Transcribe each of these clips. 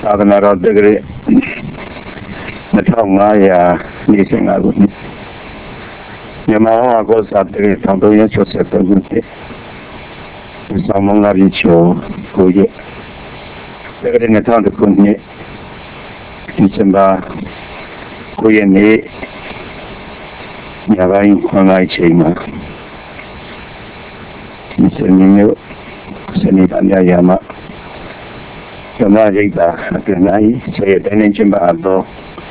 သာသနာတော်တက္ကရာ2545ခုနှစ်မြန်မာဟောကောစာတက္ကရာ1363ခုနှစ်ဆောင်းမုံလာပြီးချိုကိုရက်တက္ကရာ2000ခုနှစ်ဒီဇင်ဘာ9ရက်နေ့ညပိုင်း9:00ချိန်မှာဒီစနေနေ့စနေနေ့ညမှာဓမ္မရိပ်သာအတွင်း၌ဆေးတိုင်းနေခြင်းပါတော့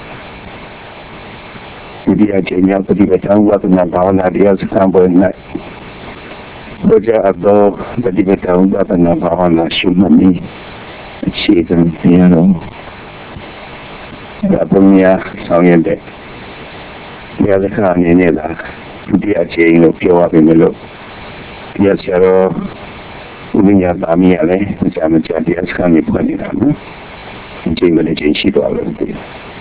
ဒီအချိန်ရောက်ပฏิบัติဝါဒနာဘာဝနာတရားစခန်းပေါ်၌ဘုရားအတော်ပฏิบัติဝါဒနာဘာဝနာရှုမှတ်နည်းအခြေခံတရားတော်ဘုရားဆောင်ရတဲ့တရားစခန်းအနေနဲ့လားဒုတိယအချိန်လို့ပြောရပြီလို့တရားဆရာတော်ဥပညာသားမီးလည်းကြာမကြာတရားစခန်းနေဖွင့်နေတာနော်အချိန်မလေးချင်းရှိတော့လို့ဒီ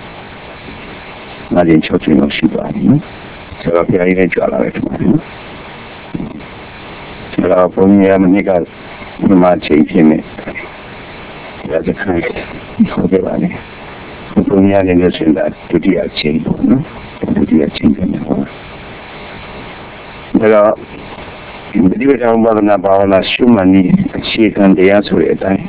နားရင်ချောချင်လို့ရှိပါတယ်နော်ဆရာပြရည်နဲ့ကြွလာတယ်ထင်ပါတယ်နော်ဆရာဘုန်းကြီးမနေ့ကဒီမှာချိန်ပြနေတရားစခန်းဟုတ်ကဲ့ပါလေဘုန်းကြီးလည်းဆိုရင်ဒုတိယအချိန်ပေါ့နော်ဒုတိယအချိန်ပြန်တော့ဒါတော့ဒီဝိတောင်ဘာနာဘာဝနာရှုမှန်နည်းအခြေခံတရားဆိုတဲ့အတိုင်း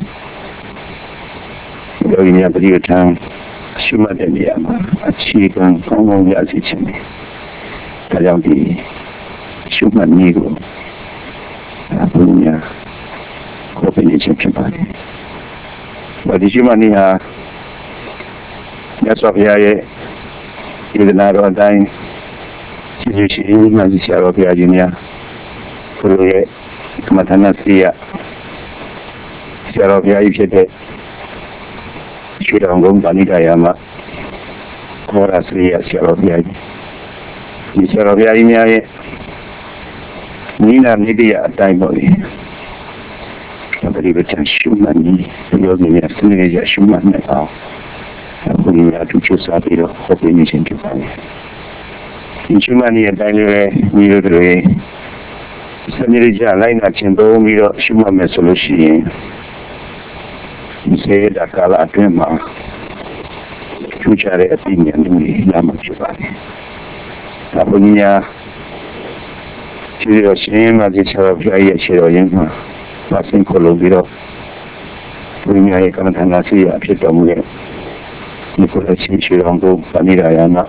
ဒီလိုမျိုးပရိသတ်ရှုမှတ်တဲ့နေရာမှာအခြေခံကောင်းကောင်းရစေချင်တယ်။ဒါကြောင့်ဒီရှုမှတ်နည်းကိုဘုရားကိုယ်ပြင်ချင်းဖြစ်ပါတယ်။ဒီရှုမှတ်နည်းဟာမြတ်စွာဘုရားရဲ့ယုဒနာတော်အတိုင်းရှိမှဆရာတော်ဘုရားကြီးများဘုရားရဲ့ကမ္မထာနာစီယဆရာတော်ဘုရားကြီးဖြစ်တဲ့ရွှေတောင်ကုန်းဗာဏိတယာမှာခေါ်ရစီယဆရာတော်ဘုရားကြီးဒီဆရာတော်ဘုရားကြီးများရဲ့နိနာနိတယအတိုင်းပေါ့လေပရိပဋ္ဌာန်ရှုမှတ်နည်းပြောနေရစနစ်ရရှုမှတ်နိုင်အောင်ဘုရားသူချစားပြီးတော့ဟောပေးနေခြင်းဖြစ်ပါတယ်ဒီရှုမှတ်နည်းအတိုင်းလည်းညီတို့တွေစနေကြလိုက်နာခြင်းသုံးပြီးတော့ရှုမှတ်မယ်ဆိုလို့ရှိရင်ဒီစေတကာလအတွင်းမှာထူးခြားတဲ့အသိဉာဏ်တွေရမှာဖြစ်ပါတယ်။ဒါဘုရားခြေတော်ရှင်မကြီးချောပြရဲ့ခြေတော်ရင်းမှာမဆင်ခလို့ပြီးတော့ဘုရားရဲ့ကမ္မထာနာစီအဖြစ်တော်မူတဲ့ဒီကိုယ်ချင်းခြေတော်ကိုဗဏိရာယနာ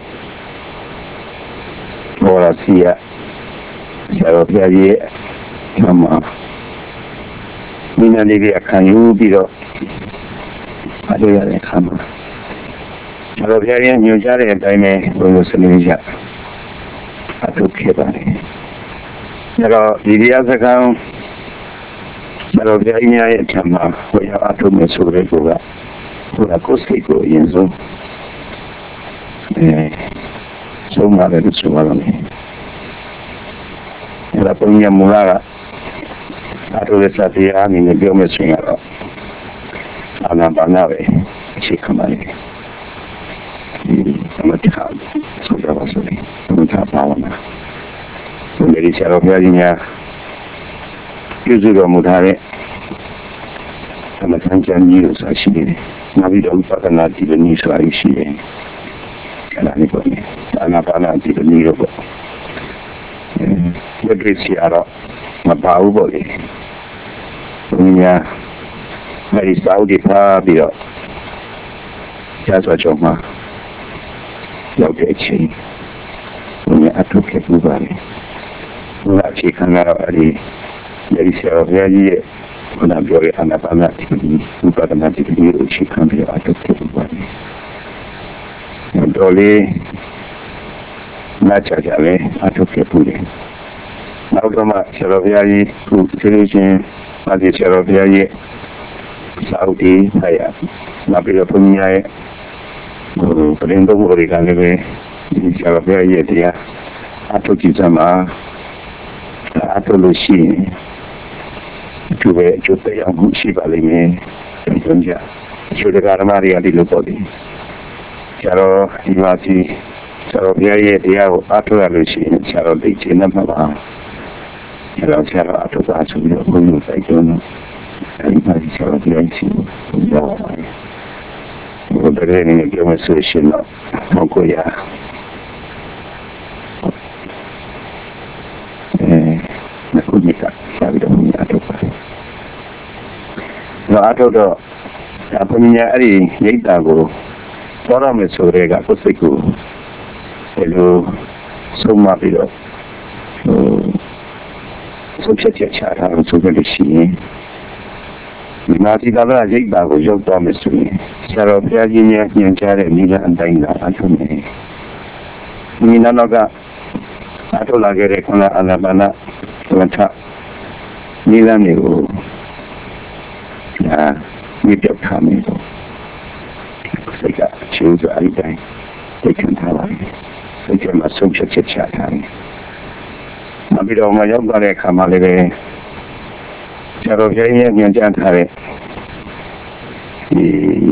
ဘောရစီယဆရာတော်ဘုရားကြီးရဲ့မှာမိနာလေးကခံယူပြီးတော့အားရတဲ့အခါမှာဆရာတော်ဘုရားကြီးညွှန်ကြားတဲ့အတိုင်းပဲဘုရားစနစ်ကြအထုခဲ့ပါတယ်။ဒါတော့ဒီတရားစကားဆရာတော်ဘုရားကြီးရဲ့အထက်မှာဘုရားအထုမယ်ဆိုတဲ့ကောကဘုရားကိုယ်စိတ်ကိုအရင်ဆုံးဆုံးမတယ်လို့ဆိုရမယ်။ဒါပုံရမူလာကအထုရစတရားအနေနဲ့ပြောမယ်ဆိုရင်တော့အာနာပါနာပဲအခြေခံပါလိမ့်မယ်။သမထဆိုကြပါစို့။သမထဘာဝနာ။ဒီဆရာတော်ဘုရားကြီးများပြုစုတော်မူထားတဲ့သမထဉာဏ်ကြီးလို့ဆိုရှိတယ်။နောက်ပြီးတော့ပဒနာတိပနိဆိုတာရှိတယ်။အဲ့ဒါလေးပေါ့။အာနာပါနာတိပနိရောပေါ့။ဘယ်လိုစီရတော့မပါဘူးပေါ့လေ။ဘုရားအဲဒီစာအုပ်တွေဖတ်ပြီးတော့ကျဆိုကြမှာရောက်တဲ့အချိန်ဘုရားအထုခဲ့ပြပါလေဘုရားအခြေခံကတော့အဲဒီဆရာဘုရားကြီးရဲ့ဘုရားပြောတဲ့အာနာပါနာတိဥပဒနာတိကိုအခြေခံပြီးအထုခဲ့ပြပါလေတော်လေးနားချကြလေအထုခဲ့ပြတယ်နောက်တော့မှဆရာဘုရားကြီးခုသိလို့ချင်းမာဒီဆရာဘုရားကြီးစာအုပ်တွေဖတ်ရနောက်ပြီးတော့ဘုရားရဲ့ပြင်တော်ကိုရီကလည်းပဲဒီဆရာဘုရားရဲ့တရားအထုကြည့်စမ်းပါအထုလို့ရှိရင်သူပဲကျုပ်တရားမှုရှိပါလိမ့်မယ်ဘုရားကျုပ်တရားဓမ္မတွေကဒီလိုပေါ့ဒီဆရာတော်ဒီမှာစီဆရာဘုရားရဲ့တရားကိုအထုရလို့ရှိရင်ဆရာတော်သိချင်မှာပါဆရာတော်အထုပါဆိုပြီးတော့ဘုရားစိုက်ကြတော့အဲဒီမှာဆရာတော်ဘုရားရှိရောက်ပါတယ်တဲ့တဲ့နေပြောမယ်ဆိုရှင်တော့ဟုတ်ကိုရအခုဒီကဆက်ပြီးတော့မြတ်တော့ပါတယ်တော့အထောက်တော့အပညာအဲ့ဒီရိတ်တာကိုတော်ရမယ်ဆိုတဲ့ကကိုယ်စိတ်ကိုဒီလိုဆုံးမပြီးတော့ဆုံးဖြတ်ချက်ချတာလို့ဆိုလို့ရှိရင်ဒီမှာဒီကလာရိတ်တာကိုရောက်တော့မယ်ဆိုရင်ဆရာတော်ဘုရားကြီးရဲ့ညွှန်ကြားတဲ့နိလအတိုင်းသာအထုံးနေဒီနောက်ကအထုလာခဲ့တဲ့ခန္ဓာအာနာပါနဝဋ္ဌနိလမျိုးဒီပြောက်ထားမယ်တော့စိတ်ကချူဆိုအဲ့တိုင်းသိခံထားပါတယ်စိတ်ကမှဆုံးဖြတ်ချက်ချထားတယ်နောက်ပြီးတော့မှရောက်သွားတဲ့အခါမှာလည်းပဲဆရာတော်ဘုရားရဲ့ညွှန်ကြားထားတဲ့ဒီ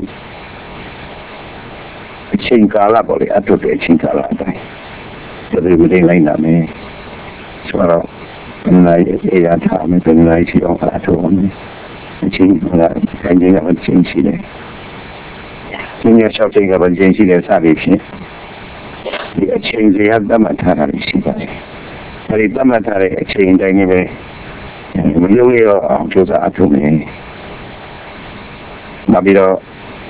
အချိန်ကာလပေါ့လေအတုတဲ့အချိန်ကာလအတိုင်းဒီလိုလေးလိုက်နာမယ်ဆိုတော့ဘယ်လိုအေးရထားမယ်ဘယ်လိုရှိအောင်အထုံးမယ်အချိန်ကတိုင်းကြီးကမချင်းရှိတယ်ဒီနေ့၆ချိန်ကမချင်းရှိတယ်စသည်ဖြင့်ဒီအချိန်စီကသတ်မှတ်ထားတာရှိပါတယ်အဲဒီသတ်မှတ်ထားတဲ့အချိန်တိုင်းပဲမယုံရအောင်ကြိုးစားအထုံးမယ်နောက်ပြီးတော့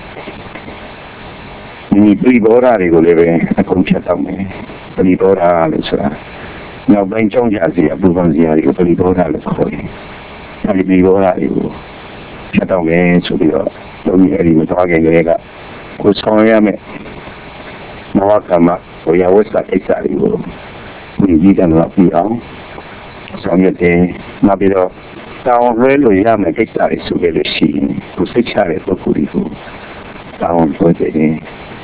ဒီပြည်ဘောဓာတွေကိုလည်းပဲအကုန်ဖြတ်တောက်မယ်ပြည်ဘောဓာလို့ဆိုတာနောက်ပိုင်းကြောင်းကြစီအပူပန်စီရာတွေကိုပြည်ဘောဓာလို့ခေါ်တယ်အဲဒီပြည်ဘောဓာတွေကိုဖြတ်တောက်မယ်ဆိုပြီးတော့တို့ဒီအဲဒီမသွားခင်ကလေးကကိုဆောင်ရမယ်နဝကမဝေယဝစ္စကိစ္စတွေကိုဒီကြီးကတော့ပြီးအောင်ဆောင်ရွက်တယ်နောက်ပြီးတော့တောင်းလွှဲလို့ရမယ်ကိစ္စတွေဆိုကြလို့ရှိရင်ကိုစိတ်ချတဲ့ပုဂ္ဂိုလ်တွေကိုတောင်းလွှဲတယ်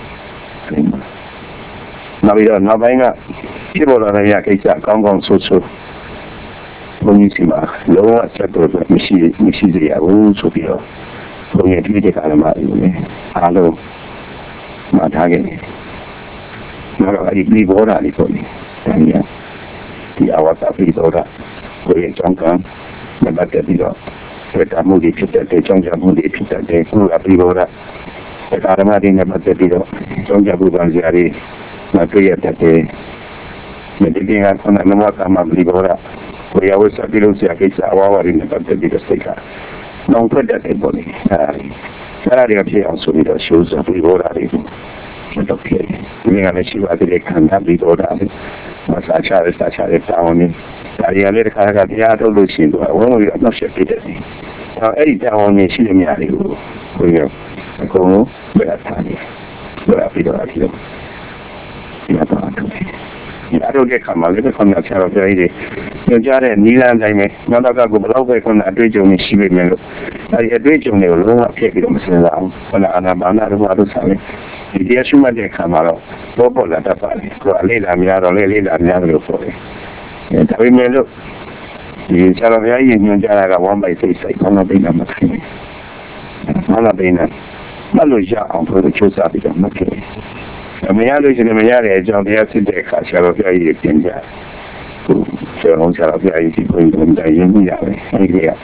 နောက်ပြီးတော့နောက်ပိုင်းကဖြစ်ပေါ်လာတဲ့ကိစ္စကောင်းကောင်းဆိုးဆိုးဘုန်းကြီးစီမှာလုံးဝဆက်တော့မရှိစေရဘူးဆိုပြီးတော့ဘုန်းကြီးဒီကလည်းမအဘူးလေအားလုံးမှာထားခဲ့တယ်နောက်တော့ဒီပြီးဘောဓာလေးပေါ့လေဒီအဝါစာပြီးတော့ကိုယ်ရဲ့ကြောင့်ကမပတ်သက်ပြီးတော့ဆက်တာမှုတွေဖြစ်တဲ့ကြောင့်ကြမှုတွေဖြစ်တဲ့ကိုယ်အပြီးဘောဓာကာရမတိနဲ့ပတ်သက်ပြီးတော့ကြောင့်ကြပူပန်စရာတွေမတွေ့ရတဲ့ဒီကခန္ဓာနမကမပြီးဘောဓာကိုယ်ရဝစပြီးလို့စရာကိစ္စအဝါဝရီနဲ့ပတ်သက်ပြီးတော့စိတ်ကနောင်ထွက်တဲ့ပေါ်နေအဲဒီကဖြစ်အောင်ဆိုပြီးတော့ရှုစပြီးဘောဓာတွေကိုတော့ဖြစ်တယ်ဒီကလည်းရှိပါတယ်ခန္ဓာပြီးဘောဓာတွေမစားချတဲ့တောင်းနေဒါရီလည်းတစ်ခါကတရားထုတ်လို့ရှိရင်တော့ဝုန်းလို့အနောက်ရှက်ပြတယ်။အဲ့ဒီတောင်းနေရှိတဲ့နေရာတွေကိုကိုယ်ကအကုန်လုံးပြတ်ထားတယ်။ပြတ်ပြီးတော့ဒီတော့ထုတ်တယ်။ဒီအထုတ်တဲ့ခါမှာလည်းခဏဆရာတော်ပြရေးညွှန်ကြားတဲ့နီလန်းတိုင်းပဲနောက်တော့ကိုဘယ်တော့ပဲခုနအတွေ့အကြုံရှိပြီမယ်လို့အဲဒီအတွေ့အကြုံတွေကိုလုံးဝဖျက်ပြီးတော့မစင်စားအောင်ခဏအာနာပါနာတို့ဆိုင်ဒီတရားရှိမှတဲ့ခါမှာတော့ပေါ်လာတတ်ပါတယ်။ကိုယ်အလေးလာများတော့လေးလာများလို့ဆိုတယ်။ဒါပေမဲ့လို့ဒီဆရာတော်ဘုရားကြီးညွှန်ကြားတာကဝမ်းပိုက်စိတ်ဆိုင်ခေါင်းပိန်းတာမဖြစ်ဘူး။ခေါင်းပိန်းတာမလို့ရအောင်ဖို့ချိုးစားပြီးတော့မဖြစ်ဘူး။မရလို့ရှိရင်မရတဲ့အကြောင်းတရားစစ်တဲ့အခါဆရာတော်ဘုရားကြီးပြင်ကြ။ဆရာတော်ဘုရားကြီးကိုယ်တိုင်ရင်းမိရတယ်။အဲဒီက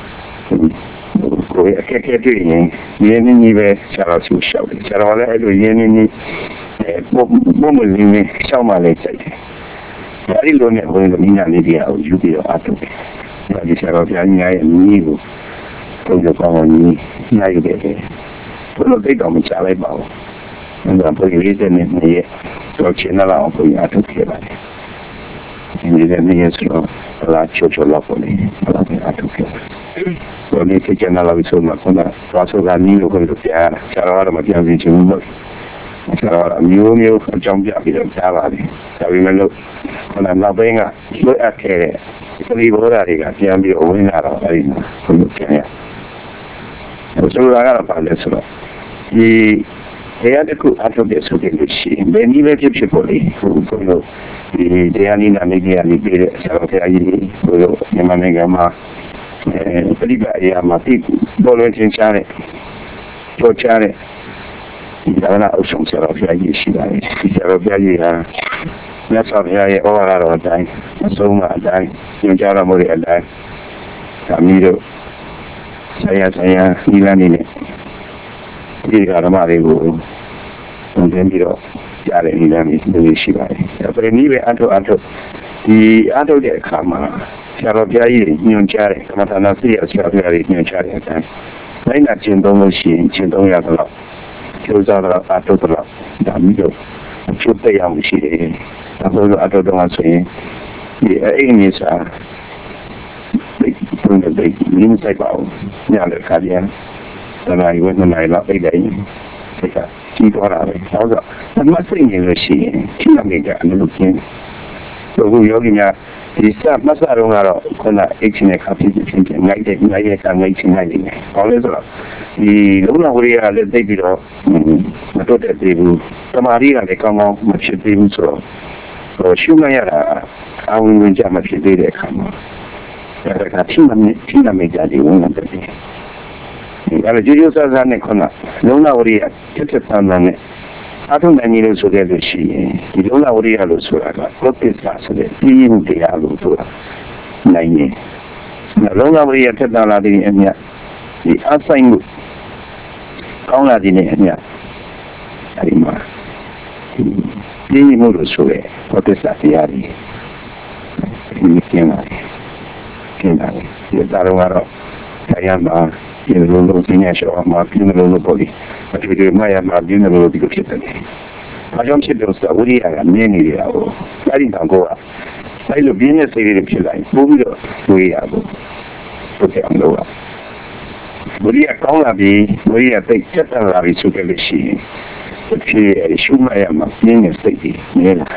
ကိုယ်အခက်အခဲတွေ့ရင်ရင်းနှီးပဲဆရာတော်ဆီရှောက်တယ်ဆရာတော်လည်းအဲ့လိုရင်းနှီးပုံမလင်းနဲ့ရှောက်မှလည်းစိုက်တယ်အဲဒီလိုနဲ့ဘုန်းကြီးကမိညာလေးတရားကိုယူပြီးတော့အားထုတ်တယ်ဒီဆရာတော်ဘုရားကြီးရဲ့မိကိုဘုန်းကြီးကောင်းကောင်းကြီးညှိုက်တယ်ဘုလိုသိတော့မချလိုက်ပါဘူးအဲ့ဒါဘုန်းကြီးလေးတဲ့နေ့နေ့တော့ချင်လာအောင်ဘုန်းကြီးအားထုတ်ခဲ့ပါတယ်ဒီနေ့ဆိုတော့လာချိုလောက်ပေါ်နေလာပြီးအားထုတ်ခဲ့ဘုန်းကြီးကလာပြီးဆိုမှခုနသွားဆိုကနေလို့ကိုယ်တို့ကြားဆရာတော်ကမပြောင်းစီချင်ဘူးလို့ဆရာတော်အမျိုးအကြောင်းပြပြီးတော့ကြားပါတယ်ဒါပေမဲ့လို့ခုနနောက်ပိုင်းကလွတ်အပ်ခဲ့တဲ့ဒီဘောဓာတွေကပြန်ပြီးဝင်လာတော့အဲဒီမှာဘုန်းကြီးပြန်ရဆိုလိုတာကတော့ဘာလဲဆိုတော့ဒီတရားတစ်ခုအထုတ်တဲ့ဆိုတဲ့လို့ရှိရင်ဘယ်နည်းပဲဖြစ်ဖြစ်ပေါ်လေဘုန်းကြီးဒီတရားနည်းနာမည်ကြီးကနေပြတဲ့ဆရာတော်ဘုရားကြီးဘုရားမြန်မာနိုင်ငံမှာပရိပတ်အရာမှာတိပေါ်လွင်ချင်းချတဲ့ပေါ်ချတဲ့ဒီကနေ့အဆုံးဆရာတော်ဘုရားကြီးရှိပါတယ်ဆရာတော်ဘုရားကြီးဟာမြတ်စွာဘုရားရဲ့ဩဝါဒတော်အတိုင်းအဆုံးအတိုင်းညွှန်ကြားတော်မူတဲ့အတိုင်းဒါမျိုးတို့ဆရာဒီလမ်းနေနဲ့ဒီကဓမ္မတွေကိုသင်ပြီးတော့ကြားတဲ့နေရာမျိုးရှိပါတယ်။ဒါပေမဲ့ဒီပဲအထုဒီအထုတဲ့အခါမှာဆရာတော်ဘုရားကြီးညွှန်ကြားတယ်ကမ္မထာနာစိရဆရာတော်ဘုရားကြီးညွှန်ကြားတဲ့အတိုင်းလိုက်နာကျင့်သုံးလို့ရှိရင်ကျင့်သုံးရတော့ကျိုးစားတော့အထုတော့ဒါမျိုးတော့ကျုပ်တရားမရှိတယ်။ဒါဆိုတော့အထုတော့ဆိုရင်ဒီအိမ်ကြီးစားဘုရားတွေနင်းဆိုင်ပါဦးညလည်းခါပြန်တနာရီဝက်နိုင်တော့အိတ်တိုင်းစိတ်ကကြီးသွားတာပဲ။ဆိုတော့မစိတ်နေလို့ရှိရင်ထိနေကြအလုပ်ကျင်းအခုယောဂီများဒီစမစတော့ကတော့ခုနအိတ်ချင်းနဲ့ခါဖြစ်ဖြစ်ငိုက်တဲ့ငိုက်ရဲ့ကငိုက်ချင်းနိုင်နေတယ်။ဘာလဲဆိုတော့ဒီလုံးဝဝရိယလည်းသိပြီးတော့မတော့တဲ့သေးဘူး။သမာဓိကလည်းကောင်းကောင်းမဖြစ်သေးဘူးဆိုတော့ရှုမှတ်ရတာအဝင်ဝင်ကြမဖြစ်သေးတဲ့အခါမှာဒါကထိမကြတယ်ဝင်တယ်။ဒါလည်းကြိုးစားစားနဲ့ခုနလုံးဝဝရိယတက်ဆန်းနဲ့အထုံနိုင်လို့ဆိုတဲ့လို့ရှိရင်ဒီလုံးဝဝရိယလို့ဆိုတာကပုပ္ပစ္စဆိုတဲ့ပြီးမှုတရားလို့ဆိုတာနိုင်ရင်လုံးဝဝရိယထက်တာလာတဲ့အမြတ်ဒီအဆိုင်မှုကောင်းလာတဲ့နဲ့အမြတ်အဲဒီမှာပြီးမှုလို့ဆိုတဲ့ပုပ္ပစ္စတရားကြီးဒီကျင်းလာတယ်ဒီတာတော့တရားမှာဒီလိုလိုသင်ရရှောမှာပြင်းလို့ပေါ်ဒီအတူတူမှရမှာပြင်းလို့ဒီလိုဖြစ်တယ်။ဘာကြောင့်ဖြစ်လို့ဆိုဝိရိယကနင်းနေတယ်ဟိုအဲ့ဒီတော့ကိုကအဲ့လိုပြင်းတဲ့စိတ်တွေဖြစ်လာရင်ပို့ပြီးတော့ဝိရိယကိုပုတ်တယ်အောင်လို့ဝိရိယကောင်းလာပြီးဝိရိယသိချက်တန်လာပြီးဆိုကြလို့ရှိရင်ဖြစ်ရှုမှတ်ရမှာပြင်းတဲ့စိတ်တွေနေလာ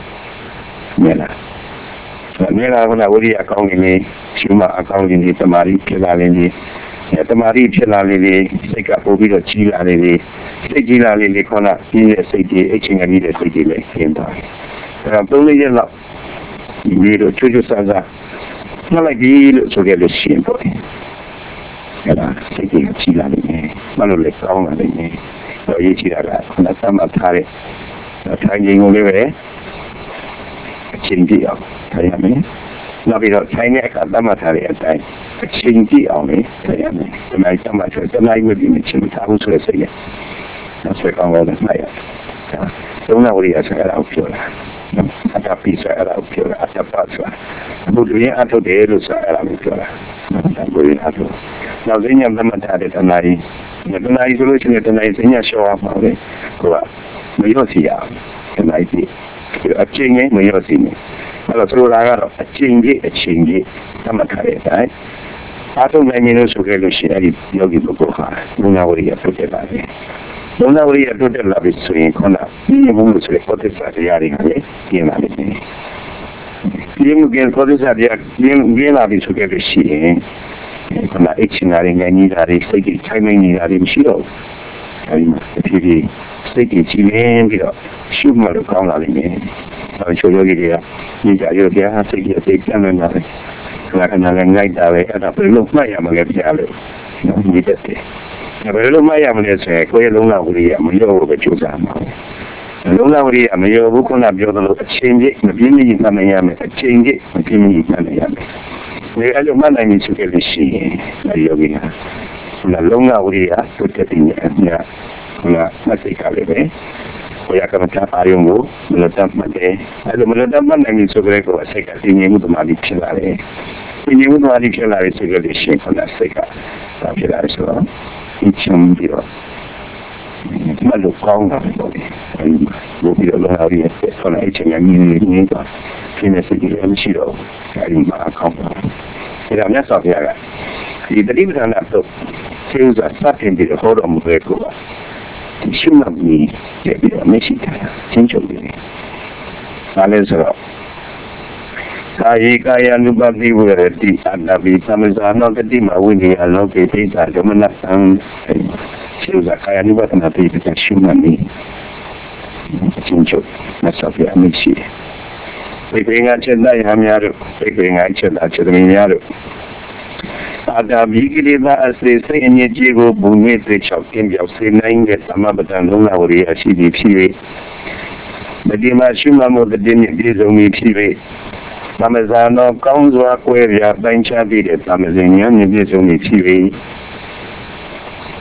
ကဝိရိယကောင်းနေရှုမှတ်အကောင်းနေသမာဓိဖြစ်လာနေတမာရီဖြစ်လာလေစိတ်ကပို့ပြီးတော့ကြီးလာလေစိတ်ကြီးလာလေခေါင်းကကြီးတဲ့စိတ်ကြီးအချင်းကြီးတဲ့စိတ်ကြီးလည်းကျင်းသွားတယ်။အဲတော့3-4ရက်လောက်ဒီလိုချွတ်ဆန်းနှလိုက်ပြီးလို့ဆိုကြလို့ရှိရင်ပေါ့။အဲဒါစိတ်ကြီးကြီးလာလေမလို့လေကောင်းလာလေတော့ရေးကြည့်တာကခုနကမှထားတဲ့ထိုင်ရင်ကိုလည်းပဲအချင်းကြီးအောင်ထိုင်ရမယ်။နောက်ပြီးတော့ထိုင်တဲ့အခါသတ်မှတ်ထားတဲ့အတိုင်းအချိန်ကြည့်အောင်လေထိုင်ရမယ်။ဒီမှာသတ်မှတ်ချက်တနိုင်ဝိပြီးမချင်းထားဘူးဆိုတဲ့စိတ်ရ။နောက်ဆက်ကောင်းတော့မှရ။သုံးနာဝရိယဆက်ရအောင်ပြောတာ။အတပိဆက်ရအောင်ပြောတာအတပတ်ဆက်။ဘုရားအထုတ်တယ်လို့ဆက်ရအောင်ပြောတာ။ဘုရားအထုတ်။နောက်စဉ်းညသတ်မှတ်ထားတဲ့တနိုင်ဆိုလို့ရှိရင်တနိုင်စဉ်းညရှောအောင်ပါလေ။ကိုကမရော့စီရအောင်။တနိုင်စီအချိန်ငယ်မရော့စီနေ။အဲ့တော့ဆိုလာကတော့အချိန်ကြီးသတ်မှတ်ထားတဲ့အတိုင်းအားထုတ်နိုင်ရင်လို့ဆိုခဲ့လို့ရှိရင်အဲ့ဒီယောဂီပုဂ္ဂိုလ်ဟာဘုရားဝရိယပြုတ်တက်လာတယ်။ဘုရားဝရိယပြုတ်တက်လာပြီဆိုရင်ခုနဒီဘုရားဆိုတဲ့ပုတ္တစာတရားတွေကလည်းကျင်းလာတယ်။ဒီမှုကပုတ္တစာတရားကျင်းလာပြီဆိုခဲ့လို့ရှိရင်ခုနအချင်းအားငယ်ကြီးတာတွေစိတ်ကြီးထိုင်နေနေတာတွေမရှိတော့ဘူး။အဲဒီမှာဒီစိတ်ကြီးကြီးနေပြီးတော့ရှုမှတ်လို့ကောင်းလာလိမ့်မယ်။အဲချိုးယောဂီတွေကဒီကြရောပြားစိတ်ကြီးအစိတ်ပြန်နေတာပဲခဏလည်းငိုက်တာပဲအဲ့ဒါဘယ်လိုမှတ်ရမလဲပြလို့ဒီတက်တယ်ဘယ်လိုမှတ်ရမလဲဆိုရင်ကိုယ့်ရဲ့လုံးလာဝိရိယမရောဘူးပဲကြိုးစားမှာလုံးလာဝိရိယမရောဘူးခုနပြောသလိုအချိန်ကြီးမပြင်းကြီးမှတ်နိုင်ရမယ်အချိန်ကြီးမပြင်းကြီးမှတ်နိုင်ရမယ်ဒီအဲ့လိုမှတ်နိုင်ပြီဆိုကြလို့ရှိရင်ဒီယောဂီဟာလုံးလာဝိရိယတုတ်တဲ့နေအမြခုနမစိတ်ကလေးပဲဘုရားကမ္ဘာအာရုံကိုမလွတ်တတ်မှတ်တယ်အဲ့လိုမလွတ်တတ်မှတ်နိုင်ပြီဆိုကြတဲ့ကိုအစိတ်ကသိငြိမ်မှုတမာတိဖြစ်လာတယ်ဒီနေ့ဘုရားဒီဖြစ်လာတဲ့စိတ်ကလေးရှင်းခဏစိတ်ကဒါဖြစ်လာဆိုတော့ဒီချုံပြီးတော့မလို့ကောင်းတာပေါ့ဒီပြီးတော့လာရီဆက်လာချင်းငင်းနေတော့ဒီနေ့စိတ်ကြီးမရှိတော့အဲဒီမှာကောင်းတာဒါမြတ်စွာဘုရားကဒီတတိပဌာန်တော့ကျေဥစွာစတင်ပြီးဟောတော်မူတဲ့ကိုရှုမှတ်ပြီးပြီးတော့မရှိတာချင်းချုပ်တယ်ဒါလည်းဆိုတော့ကာယကာယ ानु ပတိဝရတိအတ္တပိသမဇာနောတတိမဝိနိယလောကေပိသဓမ္မနသံရှုကာယ ानु ပတနာပိတရှုမှတ်ပြီးချင်းချုပ်မဆောက်ရမရှိပိပိငါချက်တရများတို့ပိပိငါချက်တာချက်သမီးများတို့အာတာဘီကိလေသာအစေစိတ်အငြိကြီးကိုဘုံနဲ့သိချောက်ကင်းပြောက်စေနိုင်တဲ့သမပဒံလုံးလာဝရိယရှိပြီးဖြစ်၍တတိမရှိမှမို့တတိနဲ့ပြည့်စုံပြီးဖြစ်၍သမဇာနောကောင်းစွာကွဲပြားတိုင်းခြားပြီးတဲ့သမဇင်ဉာဏ်နဲ့ပြည့်စုံပြီးဖြစ်၍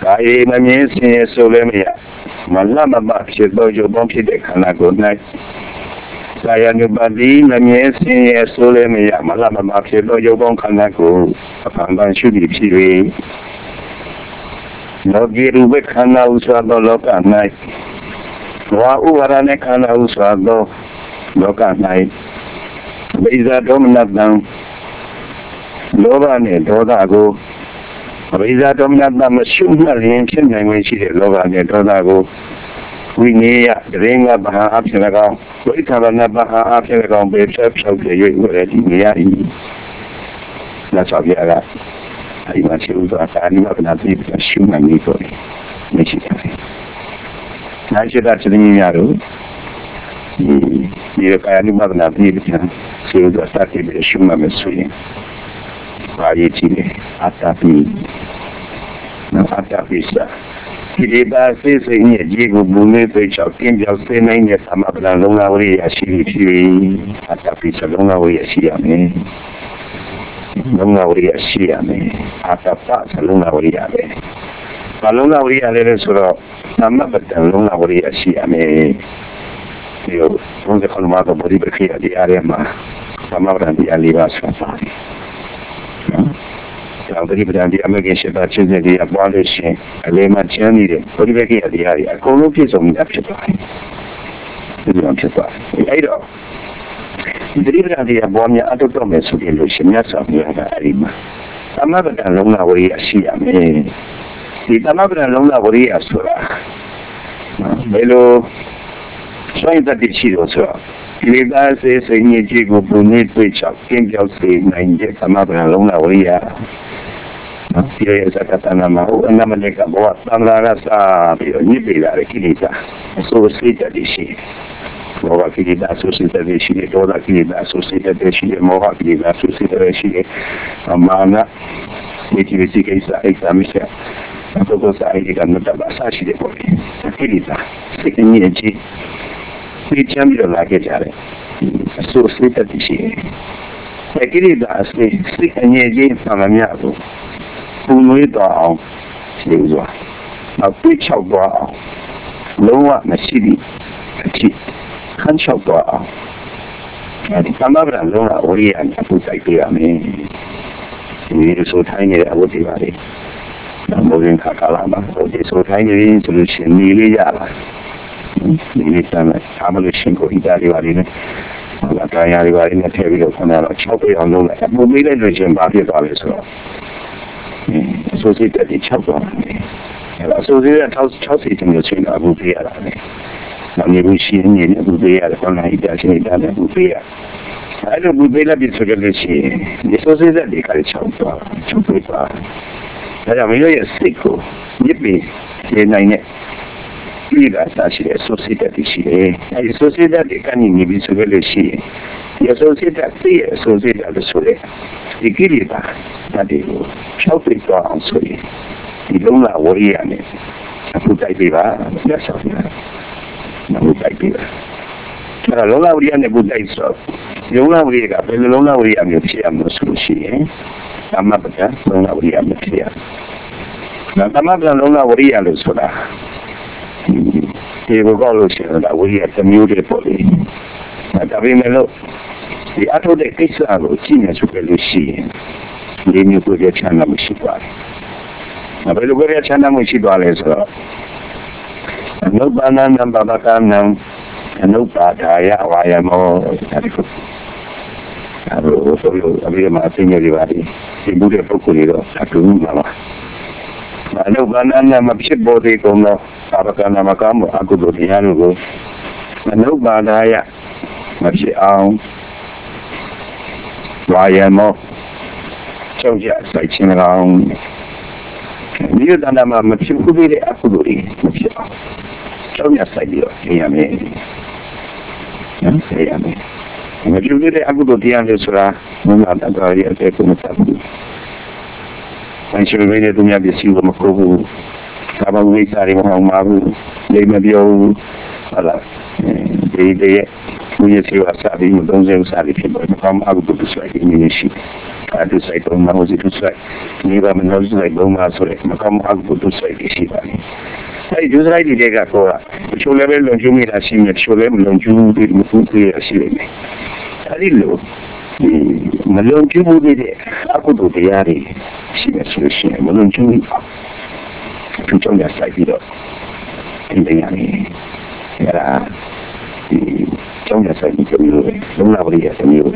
Saya memang Solemia, malam apa kita jumpa kita kerana gunai. Saya nubadi memang Solemia, malam apa kita jumpa kerana gu, pandang sudi siri. Lagi rubek kerana usaha lokan naik. Wah uarane kerana usaha lokan naik. Beza dominant Lobane dodago. Beza dominant masyumna rin siya ngayon siya lobane dodago. Winia ringa baha apsinaga. Wala na baha apsinaga besa psauke wala niya ini. Nasabi aga. Ay masih udah tadi nak nanti masyumna ni ko. Messi kali. Nasyada chini yaru. Dia kaya ni mak nanti sudah start masyumna mesuye. Bayi cile atapi sa kiri bahasa sehingga jigo bumi bercakap jauh naiknya sama dengan longawi asli atapi selongawi asli longawi asli atapa selongawi kalau longawi ada surau sama betul longawi asli yo untuk kalau mahu beri berkira di area mah sama dengan di alibas safari. Kalau tadi berjanji Amerika Syarikat jadi apa ada sih, lema cini deh. Beri bagi hari-hari. Kalau kita semua cepat, itu cepat. Ayo. Jadi berjanji abuannya ada tu mesut itu semua sampai hari mah. Sama dengan long lawari Asia ni. Di sama dengan long lawari Asia. Belo, saya tadi cerita soal. Kili bahasa sehingga jigo bunyi bercakap jauh naiknya sama dengan long lawari ya. Dia kata nama mereka bawa tangga rasa ni bela kita. Sosial jadi sih. Bawa kita sosial jadi sih. Orang kita sosial jadi sih. Bawa kita sosial jadi sih. Mana motivasi kita misal. Atau saya ikan muda bahasa sih boleh. Kita sekian je. Kita ambil lagi cari. Sosial jadi sih. Kita asli sekian je sama tu. Punui doa, siapa? Aku cakap doa, luar masih di, kan cakap doa. Jadi sama beran luar orang aku tak kami. Ini soalnya aku tidak ada. Mungkin kakak lama, jadi soalnya ini solusi ni lah. Ini sama singkong hidup hari ni. Kaya hari ni terbiar kena cakap yang luar. Mungkin itu jembat dia tak besar. Sosial jadi cakap ni. Sosial cakap itu macam Abu Bakar ni. Namanya Rusia ni Abu Bakar, kalau hidup sini dah Abu Bakar. Ada Abu Bakar bisa kerja. Dia sosial jadi kali cakap. Jadi mereka ya siko. Jadi dia naiknya. Tidak sahaja sosial jadi sih. Sosial jadi kan ini bisa kerja. Ya sosial jadi sosial jadi sulit. Dikiri tak. Tadi cakap itu orang sulit. Di luar orang ni. Aku tak bila biasa. Aku tak bila. Kalau luar orang ni bukan itu. Luar orang ni kalau luar orang ni siapa solusi? Sama betul. Luar orang ni siapa? Nah, sama dengan luar orang ni sudah. Dia bergaul dengan orang community boleh. Tapi melo di atas dek kisah lo, Cina suka lusi. Ini tu dia cina mesti buat. Apa itu dia cina mesti buat lesor. Nubanan dan babakan yang nubah daya wayang mau tadi tu. Kalau tapi masihnya di bawah. Ibu dia pukul itu satu malah. Nubanan yang mesti boleh kalau babakan nama kamu aku dunia lu. Nubah daya masih ang wayang mau. Jauh saya cina orang. Dia dah nama macam aku beri aku beri macam. Jauh saya dia ni. Saya ni. Macam beri aku beri yang surah. Mula tak kaya saya pun tak. Macam beri dunia besi macam Sabang Wisari orang mahu. Lima dia alah. Dia punya siwa sahaja. Mungkin saya sahaja. Macam aku beri sesuatu Indonesia. to say don't know to say never knows like don't so macam aku to say isi bani ai just right dia ka ko show level long jumi la si me show level long jumi di mu tu ya si le ai lo malong jumi de aku tu dia ri si me so si malong jumi tu trong ya sai di do ini yang era trong ya sai di ko lo long la bri ya ni lo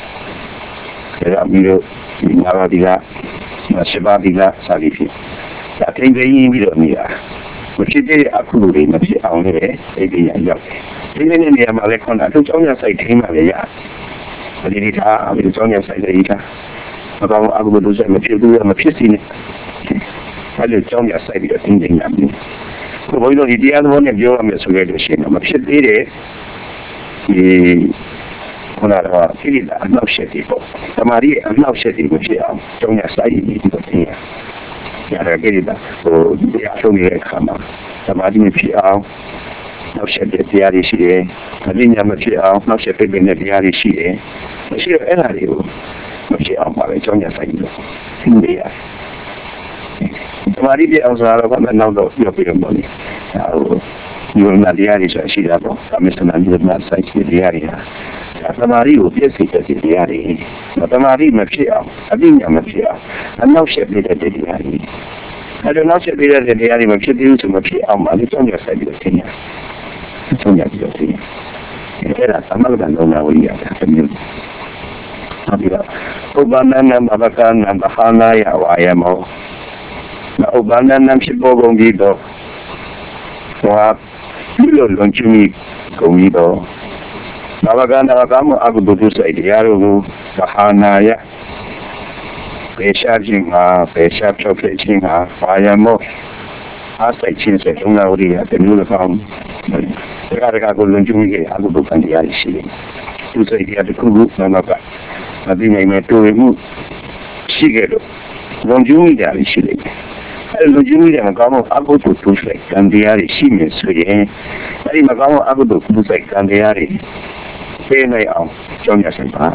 era miro ngara diga seba diga sali fi ya tin de yin bi do ni ya မဖြစ်တဲ့အခုလိုတွေမဖြစ်အောင်လည်းအဲ့ဒီရရောက်တယ်ဒီနေ့နေရာမှာလည်းခေါင်းအထုပ်ကြောင်းရဆိုင်ထိမှလည်းရဒီဒီထားအဲ့ဒီကြောင်းရဆိုင်တွေထားမကောင်းအခုလိုဆိုမဖြစ်ဘူးမဖြစ်စီနဲ့အဲ့ဒီကြောင်းရဆိုင်ပြီးတော့တင်းတင်းရမယ်ကိုဘိုးတို့ဒီတရားသဘောနဲ့ပြောရမယ်ဆိုကြလို့ရှိရင်မဖြစ်သေးတဲ့ဒီခုနကတော့ကိလေသာအနှောက်အယှက်တွေပေါ့တမာရီအနှောက်အယှက်တွေမဖြစ်အောင်ကြောင်းရဆိုင်ပြီးတော့တင်းရရတယ်ဒါတရားဆုံးရဲ့ခါမှာသမာဓိမဖြစ်အောင်နောက်ဆက်တဲ့တရားတွေရှိတယ်။အပညာမဖြစ်အောင်နောက်ဆက်တဲ့တရားတွေရှိတယ်။မရှိတော့အဲ့ဒါတွေကိုမဖြစ်အောင်ပါပဲအကြောင်းညာဆိုင်လို့သိနေရတယ်။သမာဓိပြအောင်ဆိုတော့ဘာမှနောက်တော့ပြောပြရမှာလေ။ဒီလိုတရားတွေရှိတာပေါ့။အမေစနာဒီမှာဆိုင်ရှိတရားတွေသမာဓိကိုပြည့်စုံတဲ့တရားတွေသမာဓိမဖြစ်အောင်အပညာမဖြစ်အောင်အနောက်ဆက်တဲ့တရားတွေအဲ့တော့နောက်ဆက်တဲ့တရားတွေမဖြစ်သေးဘူးဆိုမဖြစ်အောင်အကြောင်းရဆိုင်ပြီးတော့သင်ရအကြောင်းရပြီးတော့သင်ရအဲ့ဒါသမဂ္ဂန်လုံးဝဝိရတာတမျိုးဟုတ်ပြီလားဥပ္ပန္နနဘကနဘဟာနာယဝါယမောဥပ္ပန္နနဖြစ်ပေါ်ကုန်ပြီးတော့ဟောဒီလိုလွန်ချမီကုန်ပြီးတော့ဘာဝကနာကမအကုဒုတုဆိုင်တရားကိုဘာဟာနာယပေရှာခြင်းဟာပေရှာဖြောဖြစ်ခြင်းဟာဘာယမောအားဆိုင်ခြင်းစေလုံးလာဝရိယတမျိုးလည်းကောင်းတရားတကာကိုလွန်ကျူးကြီးအကုဒုကံတရားရှိတယ်သူစိတ်တရားတစ်ခုခုမမကမသိနိုင်မဲ့တွေ့မှုရှိခဲ့လို့လွန်ကျူးကြီးတရားရှိတယ်အဲ့လိုကျူးကြီးတယ်မကောင်းအကုဒုတုဆိုင်ကံတရားရှိနေဆိုရင်အဲ့ဒီမကောင်းအကုဒုတုဆိုင်ကံတရားပေးနိုင်အောင်ကြောင်းရဆိုင်ပါ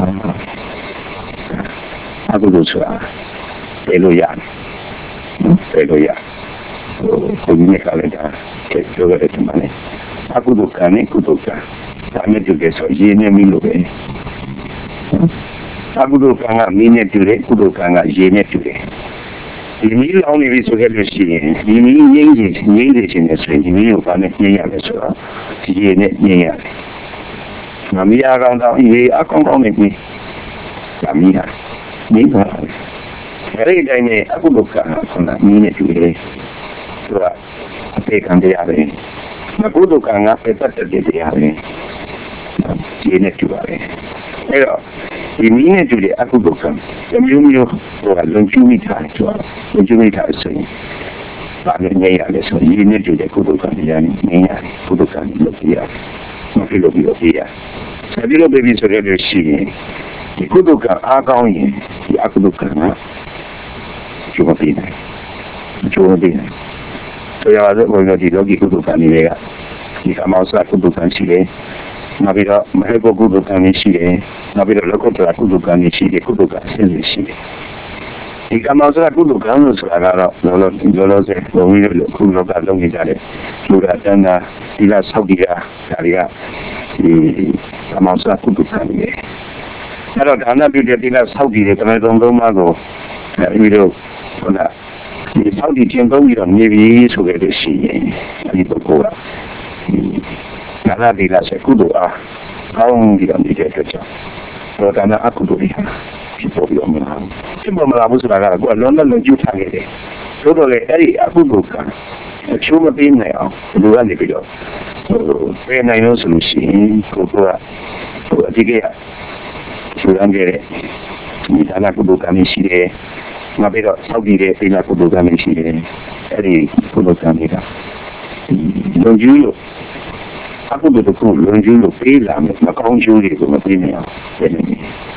အခုလိုဆိုတာပေးလို့ရတယ်ပေးလို့ရကိုကြီးနဲ့ကလည်းဒါပြောရတယ်ဒီမှာလေအခုတို့ကနေကုတို့ကဒါနဲ့တူတယ်ဆိုရေးနေပြီလို့ပဲအခုတို့ကမင်းနဲ့တူတယ်ကုတို့ကရေးနဲ့တူတယ်ဒီမီးလောင်နေပြီဆိုခဲ့လို့ရှိရင်ဒီမီးငြိမ်းနေခြင်းနဲ့ဆိုရင်ဒီမီးကိုဘာနဲ့ငြိမ်းရလဲဆိုတော့ဒီရေးနဲ့ငြိမ်းရတယ်မမီးအကောင်တော့အေးအကောင်ကောင်းနေပြီမီးဟာမီးပါအဲ့ဒီတိုင်းနဲ့အခုလောကခုနမီးနဲ့တူတယ်သူကအပေခံတရားပဲအခုလောကငါပဲတတ်တဲ့တရားပဲဒီနဲ့တူပါတယ်အဲ့တော့ဒီမီးနဲ့တူတဲ့အခုလောကမျိုးမျိုးဟိုလွန်ကျူးမိတာဆိုတော့လွန်ကျူးမိတာဆိုရင်ဘာလို့ငြိမ်းရလဲဆိုရင်ဒီနဲ့တူတဲ့ကုသကံတရားနဲ့ငြိမ်းရတယ်ကုသကံလို့ပြရတယ်မဖြစ်လို့ပြီးတော့ပြရဆက်ပြီးတော့ပြပြီးဆိုရလို့ရှိရင်ဒီကုသကအားကောင်းရင်ဒီအကုသကကကျိုးမပေးနိုင်ဆိုရတော့ဘယ်လိုဒီလောကီကုသကအနေနဲ့ကဒီကမောစကုသကရှိတယ်နောက်ပြီးတော့မဟေဘကုသကရှိတယ်နောက်ပြီးတော့လောကုတ္တရာကုသကရှိတယ်ကုသကဆင်းရဲရှိတယ်ဒီကမောစကုသကလို့ဆိုတာကတော့လောဆယ်ဘုံကြီးတို့ခုလောကလုံးနေကြတယ်လူရတန်းတာဒီကဆောက်ဒီကဒါတွေကဒီကမောစကုသကနေတယ်အဲ့တော့ဒါနပြုတဲ့ဒီကဆောက်ဒီတွေကမယ်သုံးလုံးပါကိုပြီးတော့ဟုတ်လားဒီဆောက်ဒီကျင်းသုံးပြီးတော့နေပြီဆိုကြလို့ရှိရင်ဒီပုဂ္ဂိုလ်ကဒါနဒီကဆက်ကုသိုလ်အားကောင်းပြီးတော့နေတဲ့အတွက်ကြောင့်တော့ဒါနအကုသိုလ်တွေဖြစ်ပေါ်ပြီးတော့မလားဖြစ်ပေါ်မလာဘူးဆိုတာကတော့လွန်ကျူးထားခဲ့တယ်သို့တော်လည်းအဲ့ဒီအကုသိုလ်ကအချိုးမပေးနိုင်အောင်လူကနေပြီးတော့ပေးနိုင်လို့ဆိုလို့ရှိရင်ကိုကအဒီကဆူရန်ကြတဲ့ဒီဒါနကုသိုလ်ကမရှိတယ်ငါပြီးတော့စောက်ကြည့်တဲ့ဒီနာကုသိုလ်ကမရှိတယ်အဲ့ဒီကုသိုလ်ကတွေကလွန်ကျူးလို့အခုတို့ကလွန်ကျူးလို့ပေးလာမယ်မကောင်းကျိုးတွေကိုမပေးနိုင်အောင်ဖြစ်နေတယ်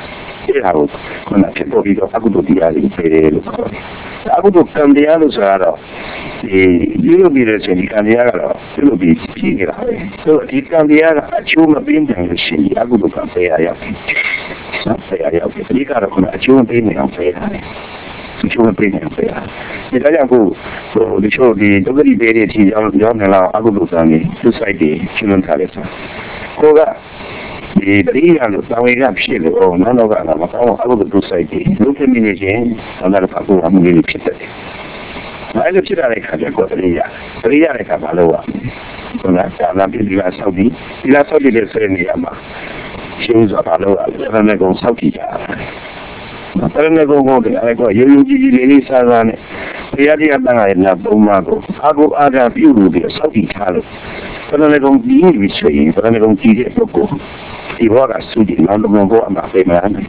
အဲ့ဒါကိုခုနဖြစ်ပေါ်ပြီးတော့အကုသိုလ်တရားတွေပြေတယ်လို့ခေါ်တယ်အကုသိုလ်ကံတရားလို့ဆိုတော့ဒီပြုလုပ်ပြီးတဲ့ချိန်ဒီကံတရားကတော့ပြုလုပ်ပြီးဖြစ်နေတာပဲဆိုတော့ဒီကံတရားကအချိုးမပေးနိုင်လို့ရှိရင်အကုသိုလ်ကံပေးရရောက်တယ်နော်ပေးရရောက်တယ်ဒီကတော့ခုနအချိုးမပေးနိုင်အောင်ပေးတာလေအချိုးမပေးနိုင်အောင်ပေးတာဒီတော့ကြောင့်ကိုဒီချိုးဒီဒုက္ခတိပေးတဲ့အချိန်ရောက်နေလောက်အကုသိုလ်ကံကြီးသူ့ site တွေရှင်းလင်းထားတယ်ဆိုကိုကဒီတရားလို့သာဝေကဖြစ်လို့နောက်တော့ကတော့မကောင်းအကုသိုလ်သူ့ site တွေလူဖြစ်နေခြင်းတော့လည်းဖတ်ဖို့အမှုလေးဖြစ်တယ်အဲ့လိုဖြစ်လာတဲ့ခါကျတော့တရားတဲ့ခါဘာလို့ဆိုတော့ဆာလာပြည်လာဆောက်ပြီးဒီလာဆောက်တဲ့ဆက်နေရမှာရှင်းဆိုတာဘာလို့လဲအဲ့ဒါနဲ့ကောင်ဆောက်ကြည့်ကြအဲ့ဒါနဲ့ကောင်ကိုအဲ့ကောရိုးရိုးကြီးကြီးလေးစားစားနဲ့တရားတန်ခါရတဲ့ပုံမှန်ကိုအာဂါပြုလို့ပြီးဆောက်ကြည့်ထားလို့အဲ့ဒါနဲ့ကောင်ကြီးပြီးဆိုရင်အဲ့ဒါနဲ့ကောင်ကြီးတဲ့ပုဂ္ဂိုလ်ဒီဘောကစူးကြည့်နောက်တော့ဘောအမှာပြေမလား